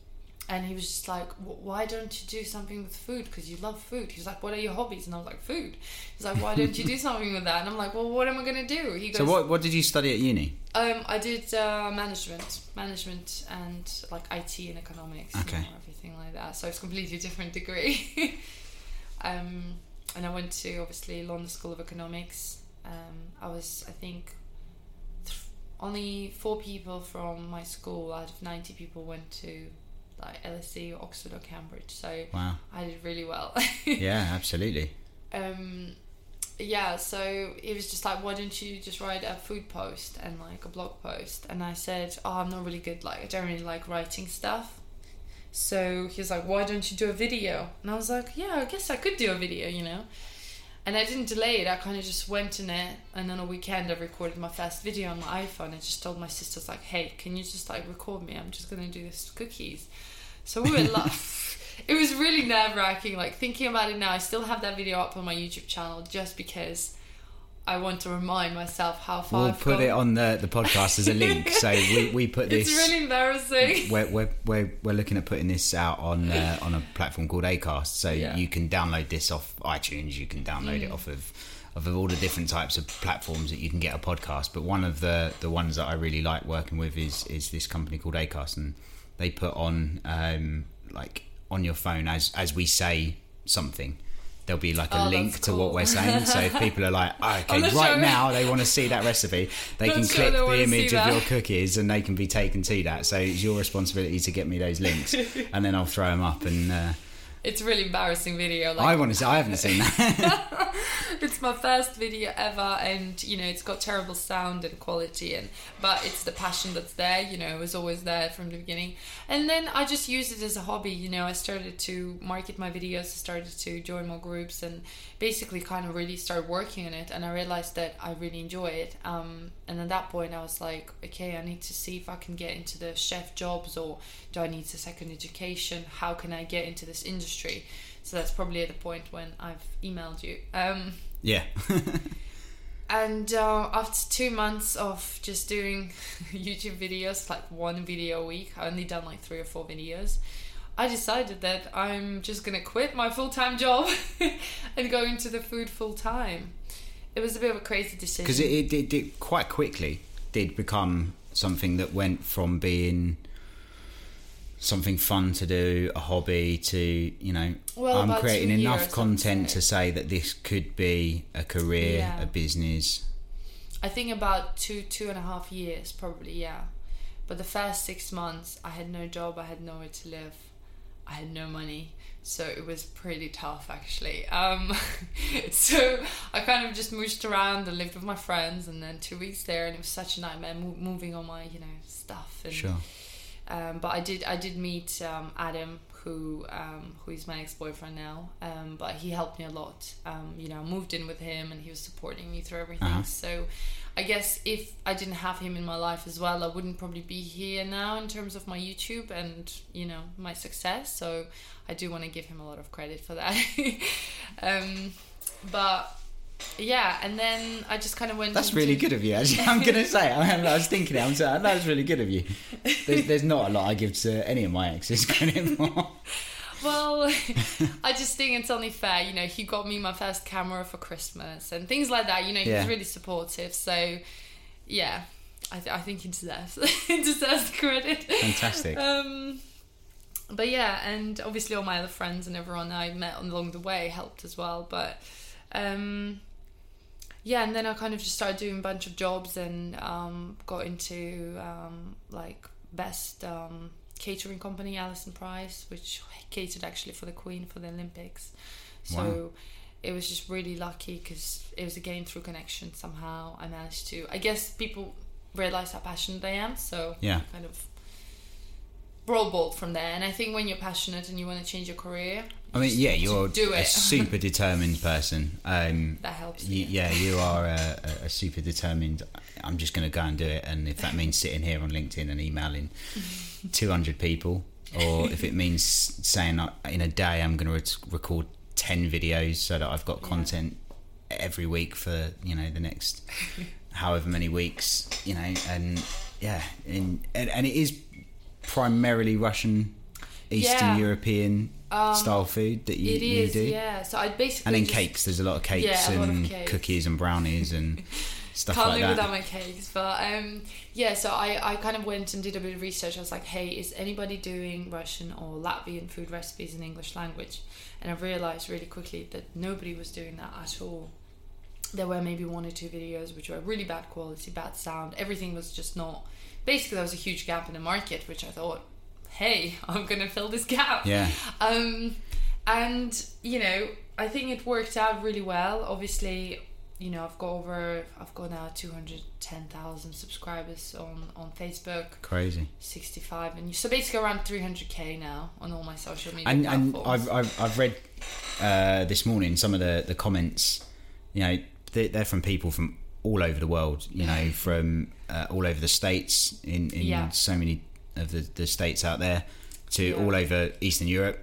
Speaker 8: And he was just like, why don't you do something with food? Because you love food. He was like, what are your hobbies? And I was like, food. He's like, why don't you do something with that? And I'm like, well, what am I going to do? He goes,
Speaker 6: so what what did you study at uni?
Speaker 8: Um, I did uh, management. Management and like I T and economics.
Speaker 6: Okay.
Speaker 8: And everything like that. So it's a completely different degree. um, and I went to, obviously, London School of Economics. Um, I was, I think, th- only four people from my school out of ninety people went to like L S E or Oxford or Cambridge, so
Speaker 6: wow.
Speaker 8: I did really well.
Speaker 6: Yeah, absolutely.
Speaker 8: Um, yeah, so it was just like, why don't you just write a food post and like a blog post? And I said, oh, I'm not really good, like I don't really like writing stuff. So he was like, why don't you do a video? And I was like, yeah, I guess I could do a video, you know. And I didn't delay it. I kind of just went in it, and on a weekend I recorded my first video on my iPhone. I just told my sisters like, hey, can you just like record me? I'm just gonna do this cookies. So we were like, it was really nerve-wracking. Like thinking about it now, I still have that video up on my YouTube channel just because I want to remind myself how far
Speaker 6: We'll
Speaker 8: I've
Speaker 6: put
Speaker 8: gone.
Speaker 6: it on the, the podcast as a link. So we, we put this...
Speaker 8: It's really embarrassing.
Speaker 6: We're, we're, we're, we're looking at putting this out on uh, on a platform called Acast. So
Speaker 8: Yeah.
Speaker 6: you can download this off iTunes. You can download
Speaker 8: Mm.
Speaker 6: it off of, of all the different types of platforms that you can get a podcast. But one of the, the ones that I really like working with is, is this company called Acast. And they put on, um, like, on your phone as, as we say something, there'll be like a
Speaker 8: Oh,
Speaker 6: link
Speaker 8: that's
Speaker 6: to
Speaker 8: cool.
Speaker 6: what we're saying. So if people are like, oh, okay,
Speaker 8: I'm not
Speaker 6: right
Speaker 8: sure.
Speaker 6: now they want to see that recipe, they
Speaker 8: Not
Speaker 6: can
Speaker 8: sure
Speaker 6: click
Speaker 8: they
Speaker 6: the
Speaker 8: wanna
Speaker 6: image
Speaker 8: see
Speaker 6: of
Speaker 8: that.
Speaker 6: your cookies and they can be taken to that. So it's your responsibility to get me those links, and then I'll throw them up. And uh,
Speaker 8: It's a really embarrassing video. Like,
Speaker 6: I want to see. I haven't seen that.
Speaker 8: it's my first video ever, and you know it's got terrible sound and quality, and but it's the passion that's there. You know, it was always there from the beginning, and then I just used it as a hobby. You know, I started to market my videos, I started to join more groups, and basically kind of really started working on it. And I realized that I really enjoy it. Um, and at that point, I was like, okay, I need to see if I can get into the chef jobs, or do I need a second education? How can I get into this industry? So that's probably at the point when I've emailed you. Um,
Speaker 6: Yeah.
Speaker 8: and uh, after two months of just doing YouTube videos, like one video a week, I only done like three or four videos, I decided that I'm just gonna quit my full-time job and go into the food full-time. It was a bit of a crazy decision.
Speaker 6: Because it, it, it, it quite quickly did become something that went from being something fun to do, a hobby, to, you know,
Speaker 8: Well,
Speaker 6: I'm
Speaker 8: about
Speaker 6: creating
Speaker 8: two
Speaker 6: enough
Speaker 8: years,
Speaker 6: content
Speaker 8: I'd say.
Speaker 6: to say that this could be a career,
Speaker 8: Yeah.
Speaker 6: a business.
Speaker 8: I think about two, two and a half years, probably, yeah. But the first six months, I had no job, I had nowhere to live, I had no money, so it was pretty tough, actually. Um, so I kind of just mooshed around and lived with my friends, and then two weeks there, and it was such a nightmare mo- moving all my, you know, stuff. And,
Speaker 6: Sure.
Speaker 8: Um, but I did, I did meet um, Adam, who, um, who is my ex-boyfriend now. Um, but he helped me a lot. Um, you know, I moved in with him, and he was supporting me through everything.
Speaker 6: Uh-huh.
Speaker 8: So, I guess if I didn't have him in my life as well, I wouldn't probably be here now in terms of my YouTube and, you know, my success. So, I do want to give him a lot of credit for that. um, but. Yeah, and then I just kind of went.
Speaker 6: That's
Speaker 8: into...
Speaker 6: really good of you, actually. I'm going to say, I, I was thinking it, I'm saying, that was really good of you. There's, there's not a lot I give to any of my exes credit for.
Speaker 8: Well, I just think it's only fair. You know, he got me my first camera for Christmas and things like that. You know, he
Speaker 6: Yeah.
Speaker 8: was really supportive. So, yeah, I, th- I think he deserves he deserves the credit.
Speaker 6: Fantastic.
Speaker 8: Um, but yeah, and obviously all my other friends and everyone I met along the way helped as well. But um, yeah, and then I kind of just started doing a bunch of jobs and um, got into um, like best um, catering company, Alison Price, which catered actually for the Queen for the Olympics. So
Speaker 6: Wow.
Speaker 8: it was just really lucky because it was a game through connection. Somehow I managed to, I guess people realize how passionate I am, so
Speaker 6: Yeah.
Speaker 8: kind of roll bolt from there. And I think when you're passionate and you want to change your career,
Speaker 6: I mean, yeah, you're
Speaker 8: do
Speaker 6: a
Speaker 8: it.
Speaker 6: super determined person. Um,
Speaker 8: That helps,
Speaker 6: You,
Speaker 8: yeah.
Speaker 6: yeah, you are a, a, a super determined. I'm just going to go and do it, and if that means sitting here on LinkedIn and emailing two hundred people, or if it means saying uh, in a day I'm going to re- record ten videos so that I've got content every week for, you know, the next however many weeks, you know, and yeah, and and, and it is primarily Russian, Eastern
Speaker 8: Yeah.
Speaker 6: European
Speaker 8: Um,
Speaker 6: style food that you,
Speaker 8: it is,
Speaker 6: you do.
Speaker 8: yeah. So I basically
Speaker 6: And then
Speaker 8: just
Speaker 6: cakes. There's a lot of cakes
Speaker 8: Yeah, a lot of
Speaker 6: and
Speaker 8: cakes.
Speaker 6: cookies and brownies and stuff
Speaker 8: Can't
Speaker 6: like
Speaker 8: live
Speaker 6: that.
Speaker 8: without my cakes, but um, yeah. So I, I kind of went and did a bit of research. I was like, hey, is anybody doing Russian or Latvian food recipes in English language? And I realized really quickly that nobody was doing that at all. There were maybe one or two videos which were really bad quality, bad sound. Everything was just not. Basically, there was a huge gap in the market, which I thought, hey, I'm gonna fill this gap.
Speaker 6: Yeah.
Speaker 8: Um, and you know, I think it worked out really well. Obviously, you know, I've got over, I've got now two hundred ten thousand subscribers on, on Facebook.
Speaker 6: Crazy.
Speaker 8: sixty-five, and so basically around three hundred k now on all my social media
Speaker 6: And and
Speaker 8: platforms.
Speaker 6: I've I've, I've read uh, this morning some of the, the comments. You know, they're, they're from people from all over the world. You know, from uh, all over the states in in
Speaker 8: Yeah.
Speaker 6: so many of the, the states out there to
Speaker 8: Yeah.
Speaker 6: all over Eastern Europe.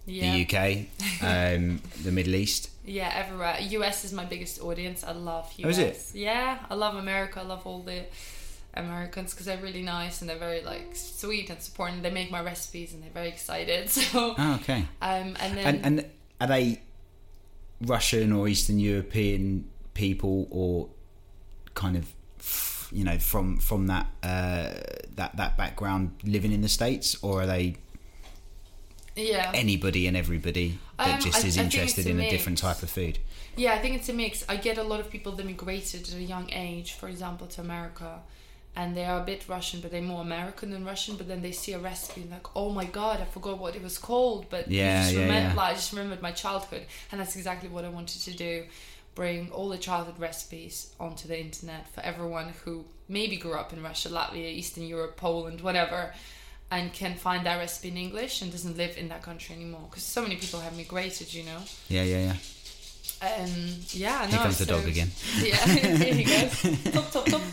Speaker 8: Yeah.
Speaker 6: the U K, um, the Middle East.
Speaker 8: Yeah, everywhere. U S is my biggest audience. I love U S.
Speaker 6: Oh, is it?
Speaker 8: Yeah, I love America. I love all the Americans because they're really nice and they're very like sweet and supporting. They make my recipes and they're very excited. So.
Speaker 6: Oh, okay.
Speaker 8: Um, and then.
Speaker 6: And, and are they Russian or Eastern European people, or kind of, you know, from from that uh, that that background living in the States, or are they?
Speaker 8: Yeah.
Speaker 6: Anybody and everybody that
Speaker 8: um,
Speaker 6: just
Speaker 8: I,
Speaker 6: is
Speaker 8: I
Speaker 6: interested
Speaker 8: a
Speaker 6: in
Speaker 8: mix.
Speaker 6: a different type of food.
Speaker 8: Yeah, I think it's a mix. I get a lot of people that migrated at a young age, for example, to America, and they are a bit Russian, but they're more American than Russian. But then they see a recipe and like, oh my god, I forgot what it was called. But
Speaker 6: yeah,
Speaker 8: you just
Speaker 6: yeah,
Speaker 8: remember,
Speaker 6: yeah.
Speaker 8: like, I just remembered my childhood, and that's exactly what I wanted to do. Bring all the childhood recipes onto the internet for everyone who maybe grew up in Russia, Latvia, Eastern Europe, Poland, whatever, and can find that recipe in English and doesn't live in that country anymore. Because so many people have migrated, you know.
Speaker 6: Yeah, yeah, yeah.
Speaker 8: Um, yeah, no,
Speaker 6: Here comes the
Speaker 8: so,
Speaker 6: dog again.
Speaker 8: Yeah, here he goes. Top, top, top.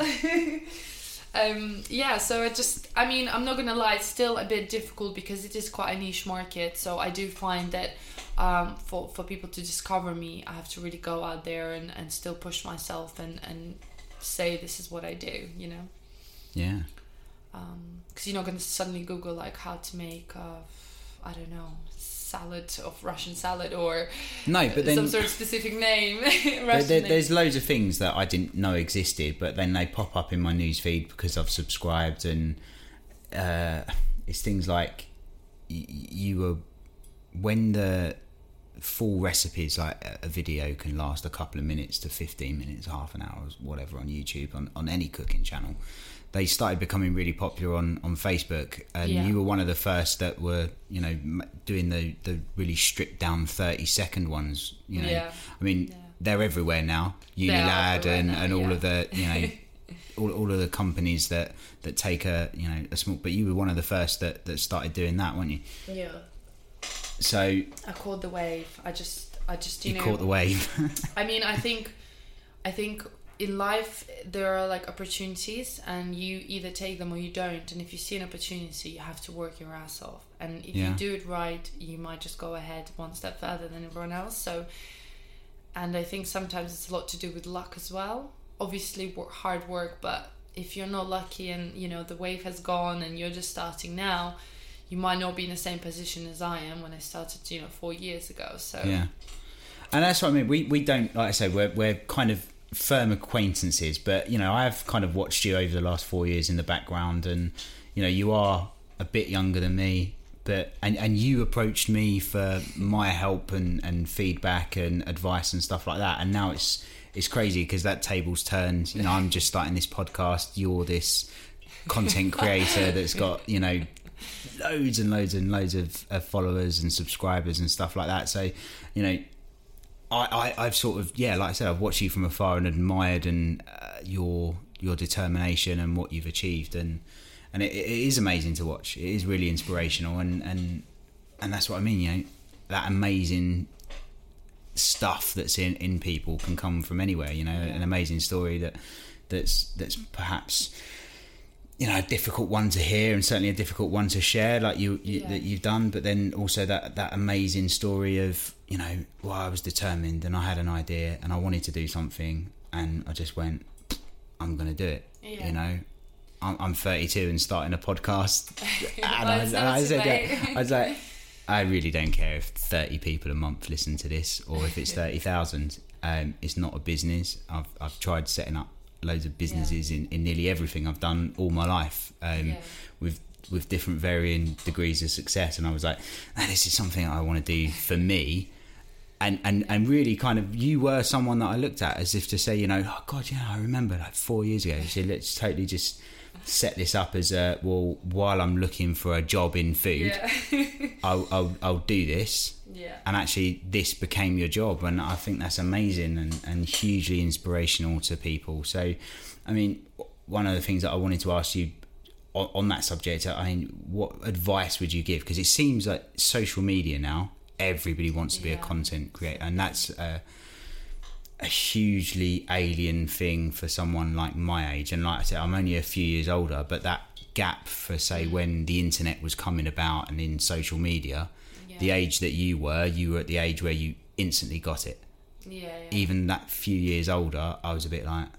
Speaker 8: um, yeah, so it just, I mean, I'm not gonna lie, it's still a bit difficult because it is quite a niche market. So I do find that um, for for people to discover me, I have to really go out there and, and still push myself and and say this is what I do, you know.
Speaker 6: Yeah.
Speaker 8: Because you're not going to suddenly Google like how to make, uh, I don't know, salad of Russian salad or
Speaker 6: no, but then
Speaker 8: some sort of specific name. Russian
Speaker 6: there, there,
Speaker 8: name.
Speaker 6: There's loads of things that I didn't know existed, but then they pop up in my newsfeed because I've subscribed, and uh, it's things like y- you were when the full recipes, like a video can last a couple of minutes to fifteen minutes, half an hour, whatever, on YouTube, on, on any cooking channel. They started becoming really popular on, on Facebook, and
Speaker 8: Yeah.
Speaker 6: you were one of the first that were, you know, m- doing the, the really stripped down thirty second ones. You know,
Speaker 8: Yeah.
Speaker 6: I mean,
Speaker 8: Yeah.
Speaker 6: they're everywhere now.
Speaker 8: They are
Speaker 6: Unilad
Speaker 8: everywhere
Speaker 6: and,
Speaker 8: now,
Speaker 6: and all
Speaker 8: yeah.
Speaker 6: of the, you know, all all of the companies that, that take a, you know, a small. But you were one of the first that, that started doing that, weren't you?
Speaker 8: Yeah.
Speaker 6: So
Speaker 8: I caught the wave. I just, I just, you,
Speaker 6: you
Speaker 8: know.
Speaker 6: caught the wave.
Speaker 8: I mean, I think, I think in life there are like opportunities, and you either take them or you don't. And if you see an opportunity, you have to work your ass off. And if
Speaker 6: Yeah.
Speaker 8: you do it right, you might just go ahead one step further than everyone else. So, and I think sometimes it's a lot to do with luck as well. Obviously, work, hard work, but if you're not lucky and you know the wave has gone and you're just starting now, you might not be in the same position as I am when I started, you know, four years ago. So
Speaker 6: yeah, and that's what I mean. We we don't, like I say, we're we're kind of firm acquaintances, but you know, I've kind of watched you over the last four years in the background, and you know, you are a bit younger than me, but and and you approached me for my help and and feedback and advice and stuff like that, and now it's it's crazy because that table's turned. You know, I'm just starting this podcast. You're this content creator that's got, you know, loads and loads and loads of, of followers and subscribers and stuff like that. So, you know, I, I I've sort of, yeah, like I said, I've watched you from afar and admired and uh, your your determination and what you've achieved, and and it, it is amazing to watch. It is really inspirational, and and and that's what I mean. You know, that amazing stuff that's in in people can come from anywhere. You know, an amazing story that that's that's perhaps, you know, a difficult one to hear, and certainly a difficult one to share, like you, you
Speaker 8: Yeah.
Speaker 6: that you've done. But then also that that amazing story of, you know, well, I was determined and I had an idea and I wanted to do something, and I just went, I'm going to do it.
Speaker 8: Yeah.
Speaker 6: You know, I'm, I'm thirty-two and starting a podcast, and,
Speaker 8: Well,
Speaker 6: I,
Speaker 8: it's
Speaker 6: and
Speaker 8: not
Speaker 6: I
Speaker 8: too
Speaker 6: said,
Speaker 8: late.
Speaker 6: that, I was like, I really don't care if thirty people a month listen to this or if it's thirty thousand. Um, it's not a business. I've I've tried setting up loads of businesses in, in nearly everything I've done all my life, um,
Speaker 8: Yeah.
Speaker 6: with with different varying degrees of success, and I was like, oh, this is something I want to do for me, and, and and really kind of, you were someone that I looked at as if to say, you know, oh God, yeah, I remember like four years ago, so let's totally just set this up as a, well, while I'm looking for a job in food,
Speaker 8: yeah.
Speaker 6: I'll, I'll I'll do this.
Speaker 8: Yeah.
Speaker 6: And actually this became your job, and I think that's amazing and, and hugely inspirational to people. So, I mean, one of the things that I wanted to ask you on, on that subject, I mean, what advice would you give? Because it seems like social media now, everybody wants to be
Speaker 8: Yeah.
Speaker 6: a content creator, and that's a, a hugely alien thing for someone like my age. And like I said, I'm only a few years older, but that gap for, say, when the internet was coming about and in social media,
Speaker 8: Yeah.
Speaker 6: The age that you were, you were at the age where you instantly got it.
Speaker 8: Yeah, yeah.
Speaker 6: Even that few years older, I was a bit like,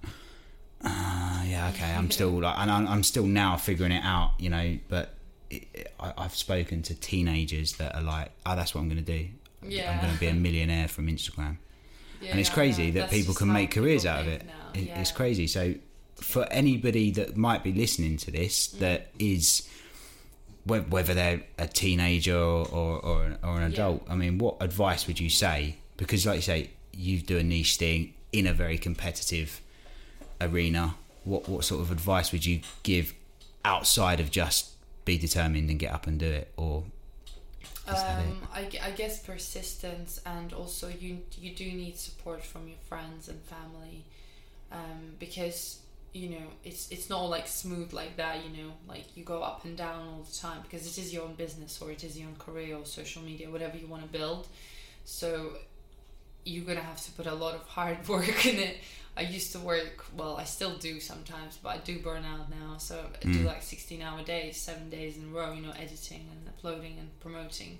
Speaker 6: uh, yeah, okay, I'm still like, and I'm, I'm still now figuring it out, you know. But it, I, I've spoken to teenagers that are like, oh, that's what I'm going to do.
Speaker 8: Yeah.
Speaker 6: I'm going to be a millionaire from Instagram.
Speaker 8: Yeah,
Speaker 6: and it's
Speaker 8: yeah,
Speaker 6: crazy
Speaker 8: yeah.
Speaker 6: that
Speaker 8: That's
Speaker 6: people
Speaker 8: just
Speaker 6: can
Speaker 8: how
Speaker 6: make careers
Speaker 8: people
Speaker 6: out of
Speaker 8: think
Speaker 6: it.
Speaker 8: now.
Speaker 6: it
Speaker 8: Yeah.
Speaker 6: It's crazy. So for anybody that might be listening to this, mm. that is, whether they're a teenager or, or, or, an, or an adult, yeah. I mean, what advice would you say? Because like you say, you do a niche thing in a very competitive arena. What what sort of advice would you give outside of just be determined and get up and do it? Or
Speaker 8: um, I, I guess persistence, and also you you do need support from your friends and family, um, because you know it's it's not like smooth like that. You know, like you go up and down all the time because it is your own business, or it is your own career, or social media, whatever you want to build. So you're gonna have to put a lot of hard work in it. I used to work, well, I still do sometimes, but I do burn out now. So I do
Speaker 6: Mm.
Speaker 8: like sixteen hour days, seven days in a row, you know, editing and uploading and promoting.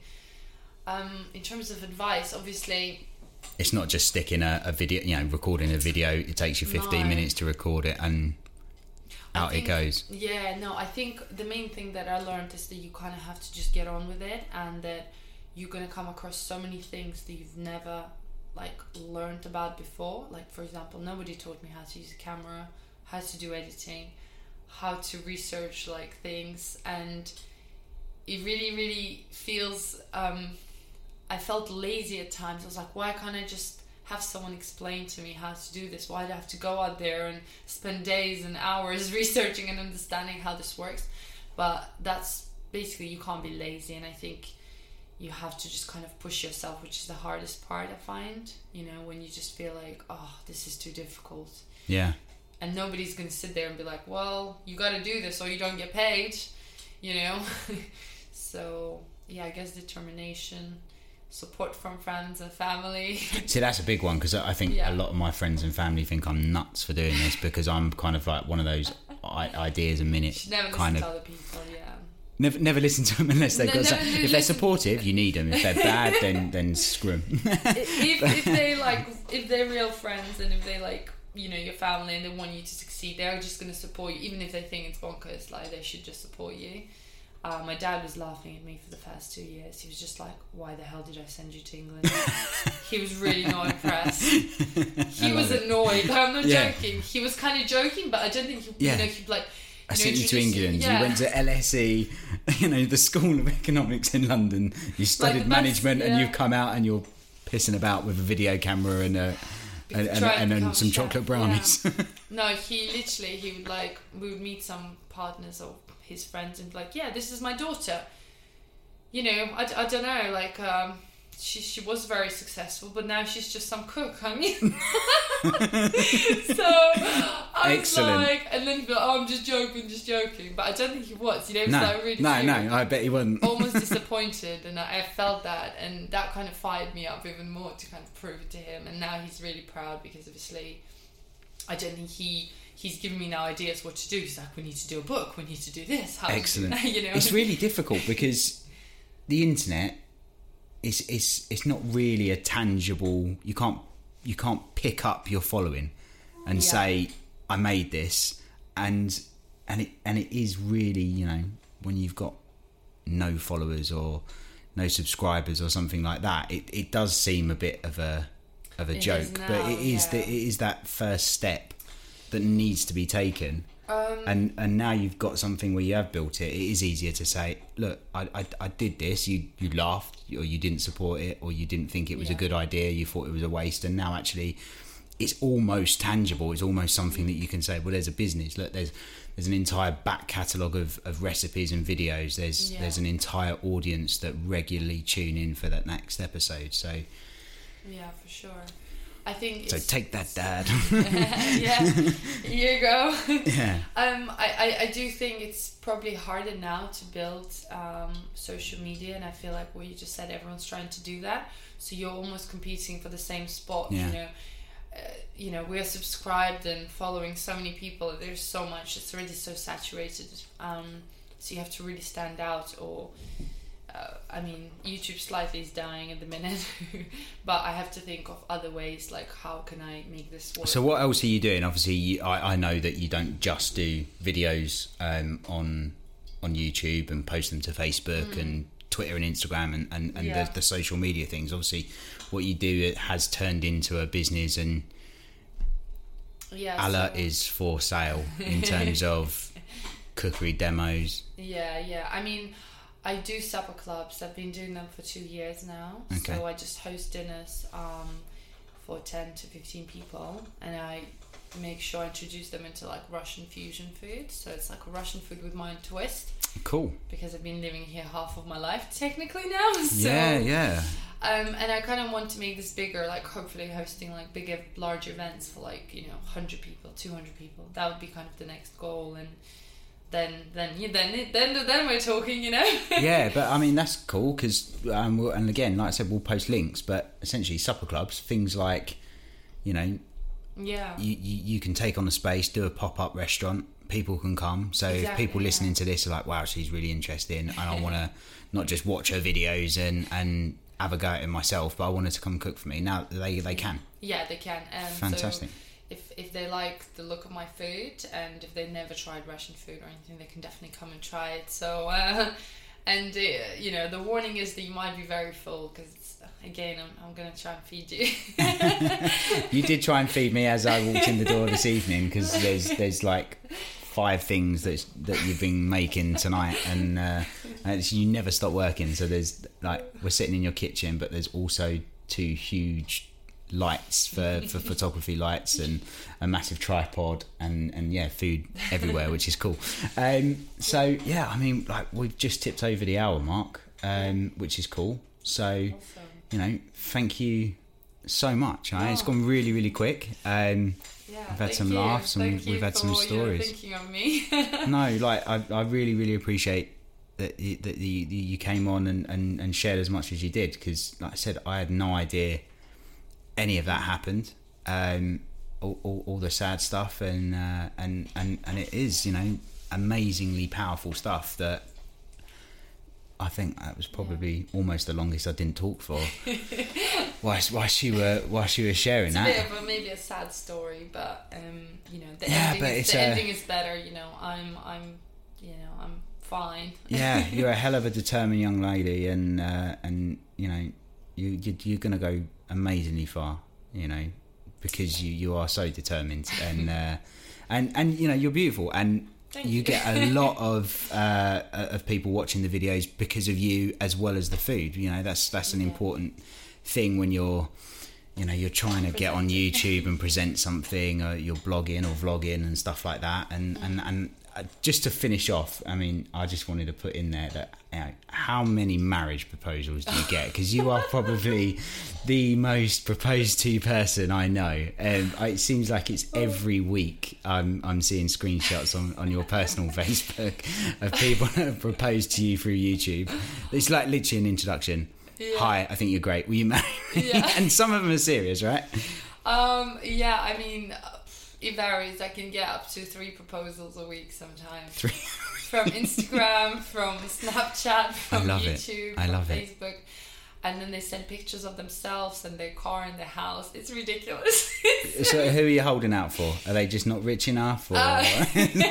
Speaker 8: Um, in terms of advice, obviously,
Speaker 6: it's not just sticking a, a video, you know, recording a video. It takes you fifteen
Speaker 8: No.
Speaker 6: minutes to record it and out
Speaker 8: think,
Speaker 6: it goes.
Speaker 8: Yeah, no, I think the main thing that I learned is that you kind of have to just get on with it, and that you're going to come across so many things that you've never like learned about before. Like, for example, nobody taught me how to use a camera, how to do editing, how to research like things, and it really really feels um I felt lazy at times. I was like, why can't I just have someone explain to me how to do this? Why do I have to go out there and spend days and hours researching and understanding how this works? But that's basically, you can't be lazy, and I think you have to just kind of push yourself, which is the hardest part, I find, you know, when you just feel like, oh, this is too difficult.
Speaker 6: Yeah.
Speaker 8: And nobody's going to sit there and be like, well, you got to do this or you don't get paid, you know. So, yeah, I guess determination, support from friends and family.
Speaker 6: See, that's a big one, because I think
Speaker 8: Yeah.
Speaker 6: a lot of my friends and family think I'm nuts for doing this, because I'm kind of like one of those I- ideas a minute
Speaker 8: You should never
Speaker 6: kind
Speaker 8: listen
Speaker 6: of
Speaker 8: to other people, yeah.
Speaker 6: Never, never listen to them unless they've
Speaker 8: No,
Speaker 6: got.
Speaker 8: never
Speaker 6: Some,
Speaker 8: do
Speaker 6: if they're
Speaker 8: listen.
Speaker 6: supportive, you need them. If they're bad, then then screw them.
Speaker 8: if, if they like, if they're real friends, and if they like, you know, your family, and they want you to succeed, they're just going to support you, even if they think it's bonkers. Like, they should just support you. Uh, my dad was laughing at me for the first two years. He was just like, "Why the hell did I send you to England?" He was really not impressed. He was
Speaker 6: it.
Speaker 8: annoyed. I'm not
Speaker 6: Yeah.
Speaker 8: joking. He was kind of joking, but I don't think he,
Speaker 6: Yeah.
Speaker 8: you know, he'd like.
Speaker 6: I
Speaker 8: know,
Speaker 6: sent you to
Speaker 8: introduce
Speaker 6: England.
Speaker 8: yeah.
Speaker 6: You went to L S E, you know, the School of Economics in London. You studied
Speaker 8: Like, that's-
Speaker 6: management, and
Speaker 8: yeah.
Speaker 6: you've come out and you're pissing about with a video camera and a, and, and,
Speaker 8: Try
Speaker 6: and,
Speaker 8: become
Speaker 6: and some
Speaker 8: chef,
Speaker 6: chocolate brownies.
Speaker 8: yeah. No, he literally, he would like, we would meet some partners or his friends and be like, yeah, this is my daughter. You know, I, I don't know, like, um, she she was very successful, but now she's just some cook. I mean, so I was
Speaker 6: Excellent.
Speaker 8: like, and then he'd be like, oh, I'm just joking, just joking. But I don't think he was. You know, he was
Speaker 6: no,
Speaker 8: like really
Speaker 6: no,
Speaker 8: serious,
Speaker 6: no. I bet he wasn't.
Speaker 8: almost disappointed, and I, I felt that, and that kind of fired me up even more to kind of prove it to him. And now he's really proud, because obviously, I don't think he. He's giving me now ideas what to do. He's like, we need to do a book, we need to do this. How
Speaker 6: Excellent.
Speaker 8: To do that, you know,
Speaker 6: It's really difficult, because the internet is is it's not really a tangible. You can't you can't pick up your following and
Speaker 8: Yeah.
Speaker 6: say, I made this, and and it and it is really, you know, when you've got no followers or no subscribers or something like that, it, it does seem a bit of a of a
Speaker 8: It
Speaker 6: joke,
Speaker 8: is
Speaker 6: but
Speaker 8: now,
Speaker 6: it is
Speaker 8: yeah.
Speaker 6: the, it is that first step that needs to be taken.
Speaker 8: Um,
Speaker 6: and and now you've got something where you have built it. It is easier to say, look, I I, I did this. You you laughed, or you didn't support it, or you didn't think it was a
Speaker 8: Yeah.
Speaker 6: good idea. You thought it was a waste. And now actually, it's almost tangible. It's almost something that you can say, well, there's a business. Look, there's there's an entire back catalogue of, of recipes and videos. There's
Speaker 8: Yeah.
Speaker 6: there's an entire audience that regularly tune in for that next episode. So
Speaker 8: yeah, for sure. I think
Speaker 6: so
Speaker 8: it's,
Speaker 6: take that, Dad.
Speaker 8: yeah, here you go.
Speaker 6: Yeah.
Speaker 8: Um, I, I, I do think it's probably harder now to build um, social media, and I feel like what you just said, everyone's trying to do that. So you're almost competing for the same spot.
Speaker 6: Yeah.
Speaker 8: You know, uh, you know, we're subscribed and following so many people. There's so much. It's already so saturated. Um, so you have to really stand out, or uh, I mean, YouTube slightly is dying at the minute, but I have to think of other ways, like how can I make this work.
Speaker 6: So what else are you doing? Obviously, you, I, I know that you don't just do videos um, on on YouTube and post them to Facebook mm. and Twitter and Instagram and, and, and yeah. the, the social media things. Obviously, what you do it has turned into a business, and
Speaker 8: yeah,
Speaker 6: Allah
Speaker 8: so...
Speaker 6: is for sale in terms of cookery demos.
Speaker 8: Yeah, yeah. I mean, I do supper clubs. I've been doing them for two years now.
Speaker 6: Okay.
Speaker 8: So I just host dinners um, for ten to fifteen people, and I make sure I introduce them into like Russian fusion food. So it's like a Russian food with my own twist.
Speaker 6: Cool.
Speaker 8: Because I've been living here half of my life technically now. So,
Speaker 6: yeah, yeah.
Speaker 8: Um, and I kind of want to make this bigger, like hopefully hosting like bigger, large events for like, you know, one hundred people, two hundred people. That would be kind of the next goal. And then, then, yeah, then, then, then we're talking, you know.
Speaker 6: Yeah, but I mean that's cool because, um, we'll, and again, like I said, we'll post links. But essentially, supper clubs, things like, you know,
Speaker 8: yeah,
Speaker 6: you, you, you can take on a space, do a pop-up restaurant, people can come. So exactly, if people listening yeah. to this are like, wow, she's really interesting, and I want to not just watch her videos and, and have a go at it myself, but I want her to come cook for me. Now they they can.
Speaker 8: Yeah, they can. Um,
Speaker 6: Fantastic.
Speaker 8: So if if they like the look of my food, and if they never tried Russian food or anything, they can definitely come and try it. So uh, and uh, you know, the warning is that you might be very full because again, I'm I'm gonna try and feed you.
Speaker 6: You did try and feed me as I walked in the door this evening, because there's there's like five things that that you've been making tonight, and uh, and you never stop working. So there's like, we're sitting in your kitchen, but there's also two huge lights for, for photography lights, and a massive tripod, and, and yeah, food everywhere, which is cool. Um, so yeah, I mean, like we've just tipped over the hour mark, um, which is cool. So awesome. You know, thank you so much. Right? Oh. It's gone really, really quick. Um,
Speaker 8: yeah,
Speaker 6: I've had some
Speaker 8: you.
Speaker 6: laughs, and
Speaker 8: thank
Speaker 6: we've had some stories.
Speaker 8: Thinking of me.
Speaker 6: No, like I, I really, really appreciate that you, that you, you came on and, and, and shared as much as you did, because, like I said, I had no idea any of that happened. Um, all, all, all the sad stuff, and uh, and and and it is, you know, amazingly powerful stuff that. I think that was probably yeah. almost the longest I didn't talk for. whilst, whilst you were whilst you were sharing
Speaker 8: it's
Speaker 6: that.
Speaker 8: It's a bit of a, maybe a sad story, but um, you know, the
Speaker 6: yeah,
Speaker 8: ending,
Speaker 6: but
Speaker 8: is,
Speaker 6: it's
Speaker 8: the
Speaker 6: a,
Speaker 8: ending is better. You know, I'm I'm you know I'm fine.
Speaker 6: Yeah, you're a hell of a determined young lady, and uh, and you know you, you you're gonna go amazingly far. You know, because you, you are so determined, and uh, and and you know you're beautiful, and. You, you get a lot of uh, of people watching the videos because of you, as well as the food. You know, that's that's an yeah. important thing when you're, you know, you're trying to get on YouTube and present something, or you're blogging or vlogging and stuff like that. And and and just to finish off, I mean, I just wanted to put in there that, you know, how many marriage proposals do you get? Because you are probably the most proposed to person I know, and it seems like it's every week I'm I'm seeing screenshots on, on your personal Facebook of people that have proposed to you through YouTube. It's like literally an introduction. Yeah. Hi, I think you're great. Will you marry me? Yeah. And some of them are serious, right?
Speaker 8: Um. Yeah. I mean. It varies. I can get up to three proposals a week sometimes.
Speaker 6: Three.
Speaker 8: From Instagram, from Snapchat, from
Speaker 6: I love
Speaker 8: YouTube,
Speaker 6: it. I
Speaker 8: from
Speaker 6: love
Speaker 8: Facebook. It. And then they send pictures of themselves and their car and their house. It's ridiculous.
Speaker 6: So who are you holding out for? Are they just not rich enough? Or? Uh,
Speaker 8: uh,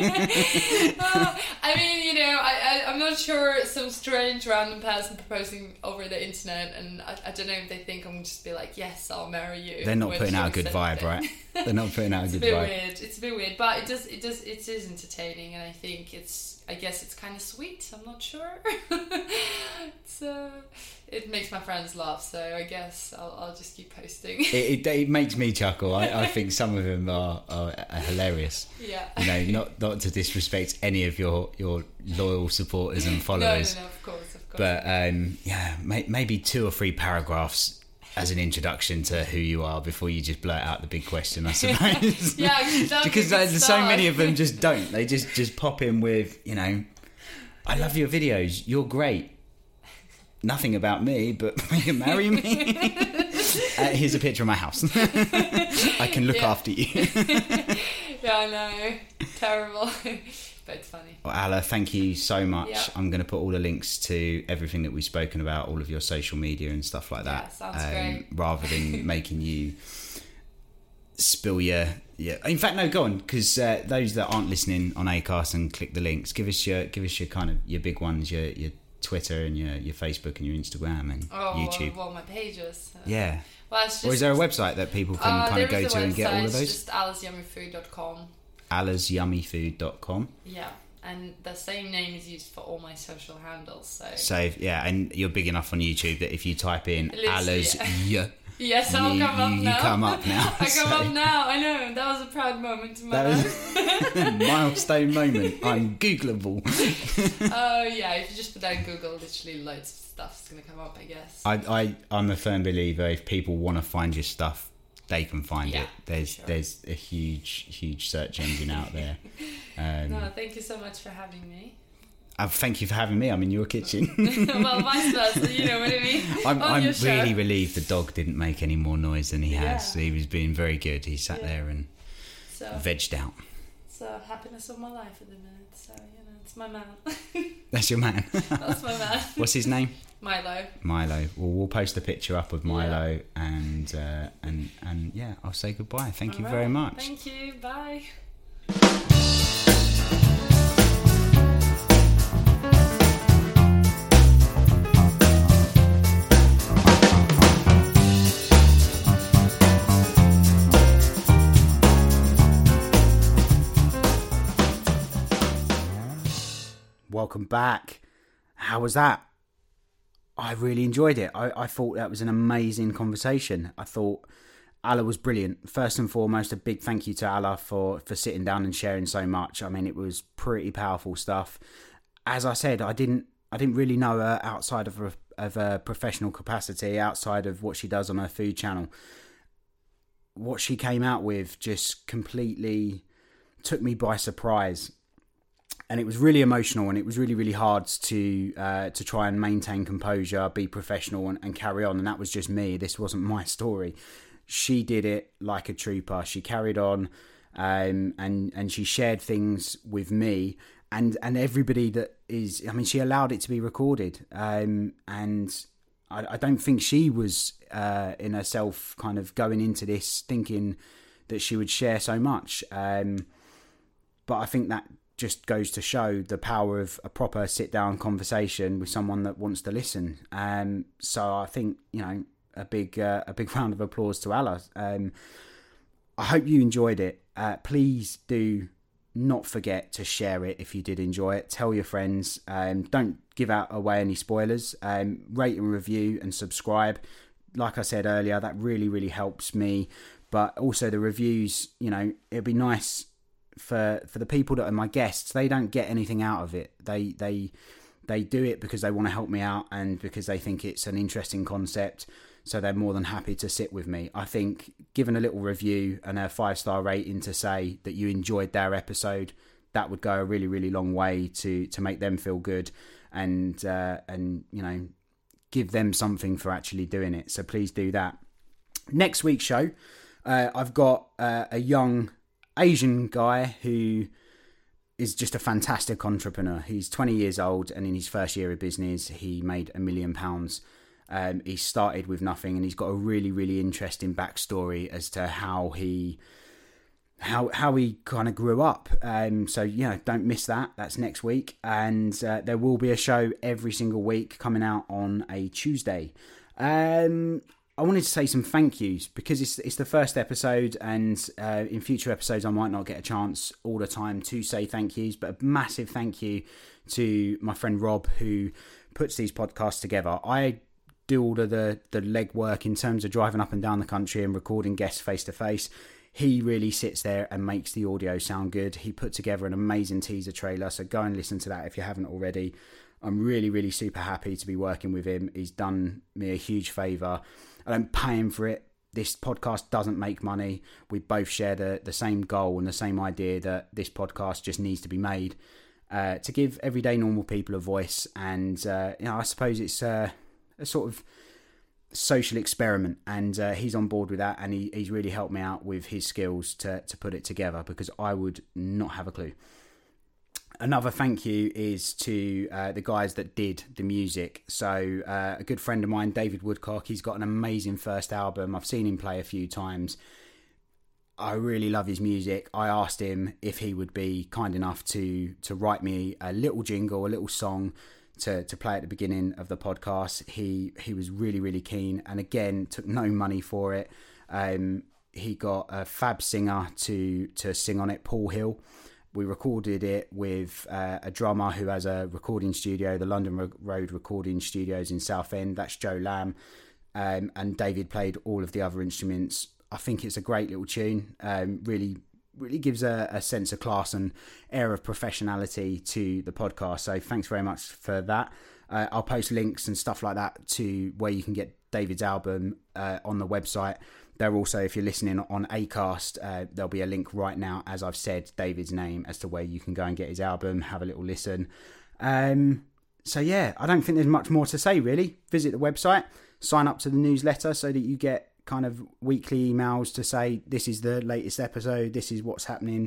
Speaker 8: I mean, you know, I, I, I'm not sure. Some strange random person proposing over the internet, and I, I don't know if they think I'm going to just be like, yes, I'll marry you.
Speaker 6: They're not putting out a good vibe, it. Right? They're not putting out a
Speaker 8: good
Speaker 6: vibe.
Speaker 8: It's a bit weird. It's a bit weird, but it does, it does, it is entertaining, and I think it's, I guess it's kind of sweet. I'm not sure. It's uh, it makes my friends laugh, so I guess I'll, I'll just keep posting. it,
Speaker 6: it, it makes me chuckle. I, I think some of them are, are, are hilarious.
Speaker 8: Yeah.
Speaker 6: You know, not not to disrespect any of your, your loyal supporters and followers.
Speaker 8: No, no, no, of course, of course.
Speaker 6: But um, yeah, may, maybe two or three paragraphs as an introduction to who you are before you just blurt out the big question, I suppose.
Speaker 8: Yeah,
Speaker 6: because uh, so many of them just don't. They just, just pop in with, you know, I love your videos. You're great. Nothing about me, but you can marry me. uh, here's a picture of my house. I can look
Speaker 8: yeah.
Speaker 6: after you.
Speaker 8: Yeah, I know. Terrible. but it's funny.
Speaker 6: Well, Alla, thank you so much.
Speaker 8: Yeah.
Speaker 6: I'm going to put all the links to everything that we've spoken about, all of your social media and stuff like that.
Speaker 8: Yeah, sounds great.
Speaker 6: Rather than making you spill your... Yeah. In fact, no, go on, because uh, those that aren't listening on Acast and click the links, give us your give us your kind of your big ones, your your Twitter and your, your Facebook and your Instagram and
Speaker 8: oh,
Speaker 6: YouTube.
Speaker 8: Well, my pages. Uh,
Speaker 6: yeah.
Speaker 8: Well, it's just,
Speaker 6: or is there a website that people can
Speaker 8: uh,
Speaker 6: kind of go to
Speaker 8: website,
Speaker 6: and get all of those?
Speaker 8: It's just alice yummy food dot com.
Speaker 6: alice yummy food dot com.
Speaker 8: Yeah. And the same name is used for all my social handles. So,
Speaker 6: so yeah, and you're big enough on YouTube that if you type in Alice,
Speaker 8: yeah. Yes, I'll
Speaker 6: you,
Speaker 8: come up
Speaker 6: you,
Speaker 8: now.
Speaker 6: You come up now.
Speaker 8: I come
Speaker 6: so.
Speaker 8: up now. I know. That was a proud moment in my life.
Speaker 6: That was a milestone moment. I'm Googleable.
Speaker 8: Oh, uh, yeah. If you just put that in Google, literally loads of stuff's going to come up, I guess.
Speaker 6: I, I, I'm a firm believer if people want to find your stuff, they can find
Speaker 8: yeah,
Speaker 6: it. There's
Speaker 8: sure.
Speaker 6: there's a huge, huge search engine out there. Um,
Speaker 8: no, thank you so much for having me.
Speaker 6: Uh, thank you for having me. I'm in your kitchen.
Speaker 8: Well, vice versa, you know what I mean?
Speaker 6: I'm, I'm really
Speaker 8: show.
Speaker 6: relieved the dog didn't make any more noise than he
Speaker 8: yeah.
Speaker 6: has. He was being very good. He sat
Speaker 8: yeah.
Speaker 6: there and
Speaker 8: so,
Speaker 6: vegged out.
Speaker 8: It's the happiness of my life at the minute. So, you know, it's my man.
Speaker 6: That's your man?
Speaker 8: That's my man.
Speaker 6: What's his name?
Speaker 8: Milo.
Speaker 6: Milo. Well, we'll post a picture up of Milo yeah. and, uh, and, and yeah, I'll say goodbye. Thank
Speaker 8: All
Speaker 6: you
Speaker 8: right.
Speaker 6: very much.
Speaker 8: Thank you. Bye.
Speaker 6: Welcome back. How was that? I really enjoyed it. I, I thought that was an amazing conversation. I thought Alla was brilliant. First and foremost, a big thank you to Alla for, for sitting down and sharing so much. I mean, it was pretty powerful stuff. As I said, I didn't I didn't really know her outside of a, of a professional capacity, outside of what she does on her food channel. What she came out with just completely took me by surprise. And it was really emotional, and it was really, really hard to uh, to try and maintain composure, be professional, and, and carry on. And that was just me. This wasn't my story. She did it like a trooper. She carried on, um, and and she shared things with me and and everybody that is. I mean, she allowed it to be recorded, um, and I, I don't think she was uh, in herself kind of going into this thinking that she would share so much. Um, but I think that just goes to show the power of a proper sit-down conversation with someone that wants to listen. Um, so I think, you know, a big uh, a big round of applause to Alla. Um, I hope you enjoyed it. Uh, please do not forget to share it if you did enjoy it. Tell your friends. Um, don't give out away any spoilers. Um, rate and review and subscribe. Like I said earlier, that really, really helps me. But also the reviews, you know, it'd be nice for for the people that are my guests. They don't get anything out of it. They they they do it because they want to help me out and because they think it's an interesting concept, so they're more than happy to sit with me. I think giving a little review and a five star rating to say that you enjoyed their episode, that would go a really, really long way to to make them feel good and uh, and you know, give them something for actually doing it. So please do that. Next week's show, uh, I've got uh, a young Asian guy who is just a fantastic entrepreneur. He's twenty years old, and in his first year of business, he made a million pounds. Um, he started with nothing, and he's got a really, really interesting backstory as to how he how how he kind of grew up. Um, so you know, don't miss that. That's next week, and uh, there will be a show every single week coming out on a Tuesday. Um, I wanted to say some thank yous because it's it's the first episode, and uh, in future episodes I might not get a chance all the time to say thank yous, but a massive thank you to my friend Rob who puts these podcasts together. I do all of the, the legwork in terms of driving up and down the country and recording guests face to face. He really sits there and makes the audio sound good. He put together an amazing teaser trailer, so go and listen to that if you haven't already. I'm really, really super happy to be working with him. He's done me a huge favour. I don't pay him for it. This podcast doesn't make money. We both share the, the same goal and the same idea that this podcast just needs to be made uh, to give everyday normal people a voice. And, uh, you know, I suppose it's uh, a sort of social experiment. And uh, he's on board with that. And he, he's really helped me out with his skills to, to put it together because I would not have a clue. another thank you is to uh, the guys that did the music. So uh, a good friend of mine, David Woodcock, he's got an amazing first album. I've seen him play a few times. I really love his music. I asked him if he would be kind enough to to write me a little jingle, a little song to, to play at the beginning of the podcast. He he was really, really keen, and again, took no money for it. Um, he got a fab singer to, to sing on it, Paul Hill. We recorded it with uh, a drummer who has a recording studio, the London Road Recording Studios in Southend. That's Joe Lamb. Um, and David played all of the other instruments. I think it's a great little tune. Um, really, really gives a, a sense of class and air of professionality to the podcast. So thanks very much for that. Uh, I'll post links and stuff like that to where you can get David's album uh, on the website. There also, if you're listening on Acast, uh, there'll be a link right now, as I've said, David's name, as to where you can go and get his album, have a little listen. Um, so yeah, I don't think there's much more to say, really. Visit the website, sign up to the newsletter so that you get kind of weekly emails to say, this is the latest episode, this is what's happening.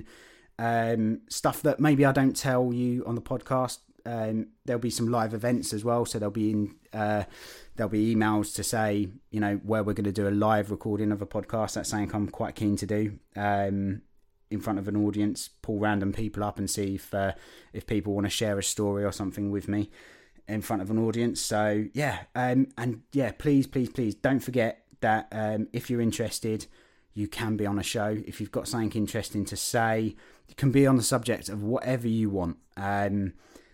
Speaker 6: Um, stuff that maybe I don't tell you on the podcast. Um, there'll be some live events as well, so there'll be in, uh, there'll be emails to say, you know, where we're going to do a live recording of a podcast. That's something I'm quite keen to do, um, in front of an audience, pull random people up and see if uh, if people want to share a story or something with me in front of an audience. So yeah, um, and yeah, please, please, please don't forget that um, if you're interested, you can be on a show. If you've got something interesting to say, you can be on the subject of whatever you want. Um,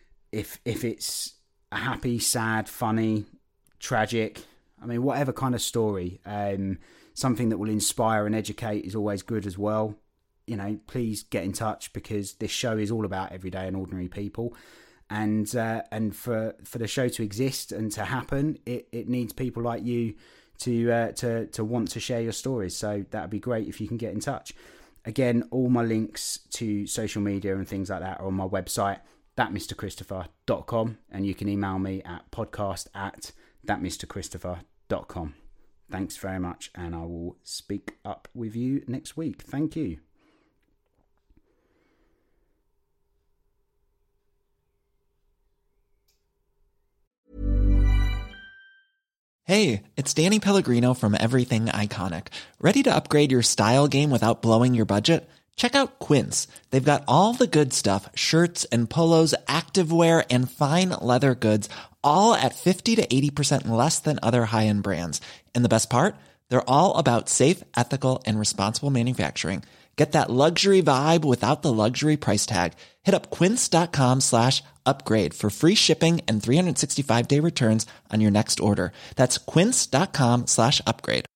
Speaker 6: if if it's a happy, sad, funny, tragic, I mean, whatever kind of story, um, something that will inspire and educate is always good as well. You know, please get in touch, because this show is all about everyday and ordinary people. And uh, and for, for the show to exist and to happen, it, it needs people like you to uh, to to want to share your stories. So that'd be great if you can get in touch. Again, all my links to social media and things like that are on my website, that mr christopher dot com, and you can email me at podcast at that mr christopher dot com. Thanks very much, and I will speak up with you next week. Thank you.
Speaker 12: Hey, it's Danny Pellegrino from Everything Iconic. Ready to upgrade your style game without blowing your budget? Check out Quince. They've got all the good stuff, shirts and polos, activewear, and fine leather goods, all at fifty to eighty percent less than other high-end brands. And the best part? They're all about safe, ethical, and responsible manufacturing. Get that luxury vibe without the luxury price tag. Hit up quince.com slash upgrade for free shipping and three sixty-five day returns on your next order. That's quince.com slash upgrade.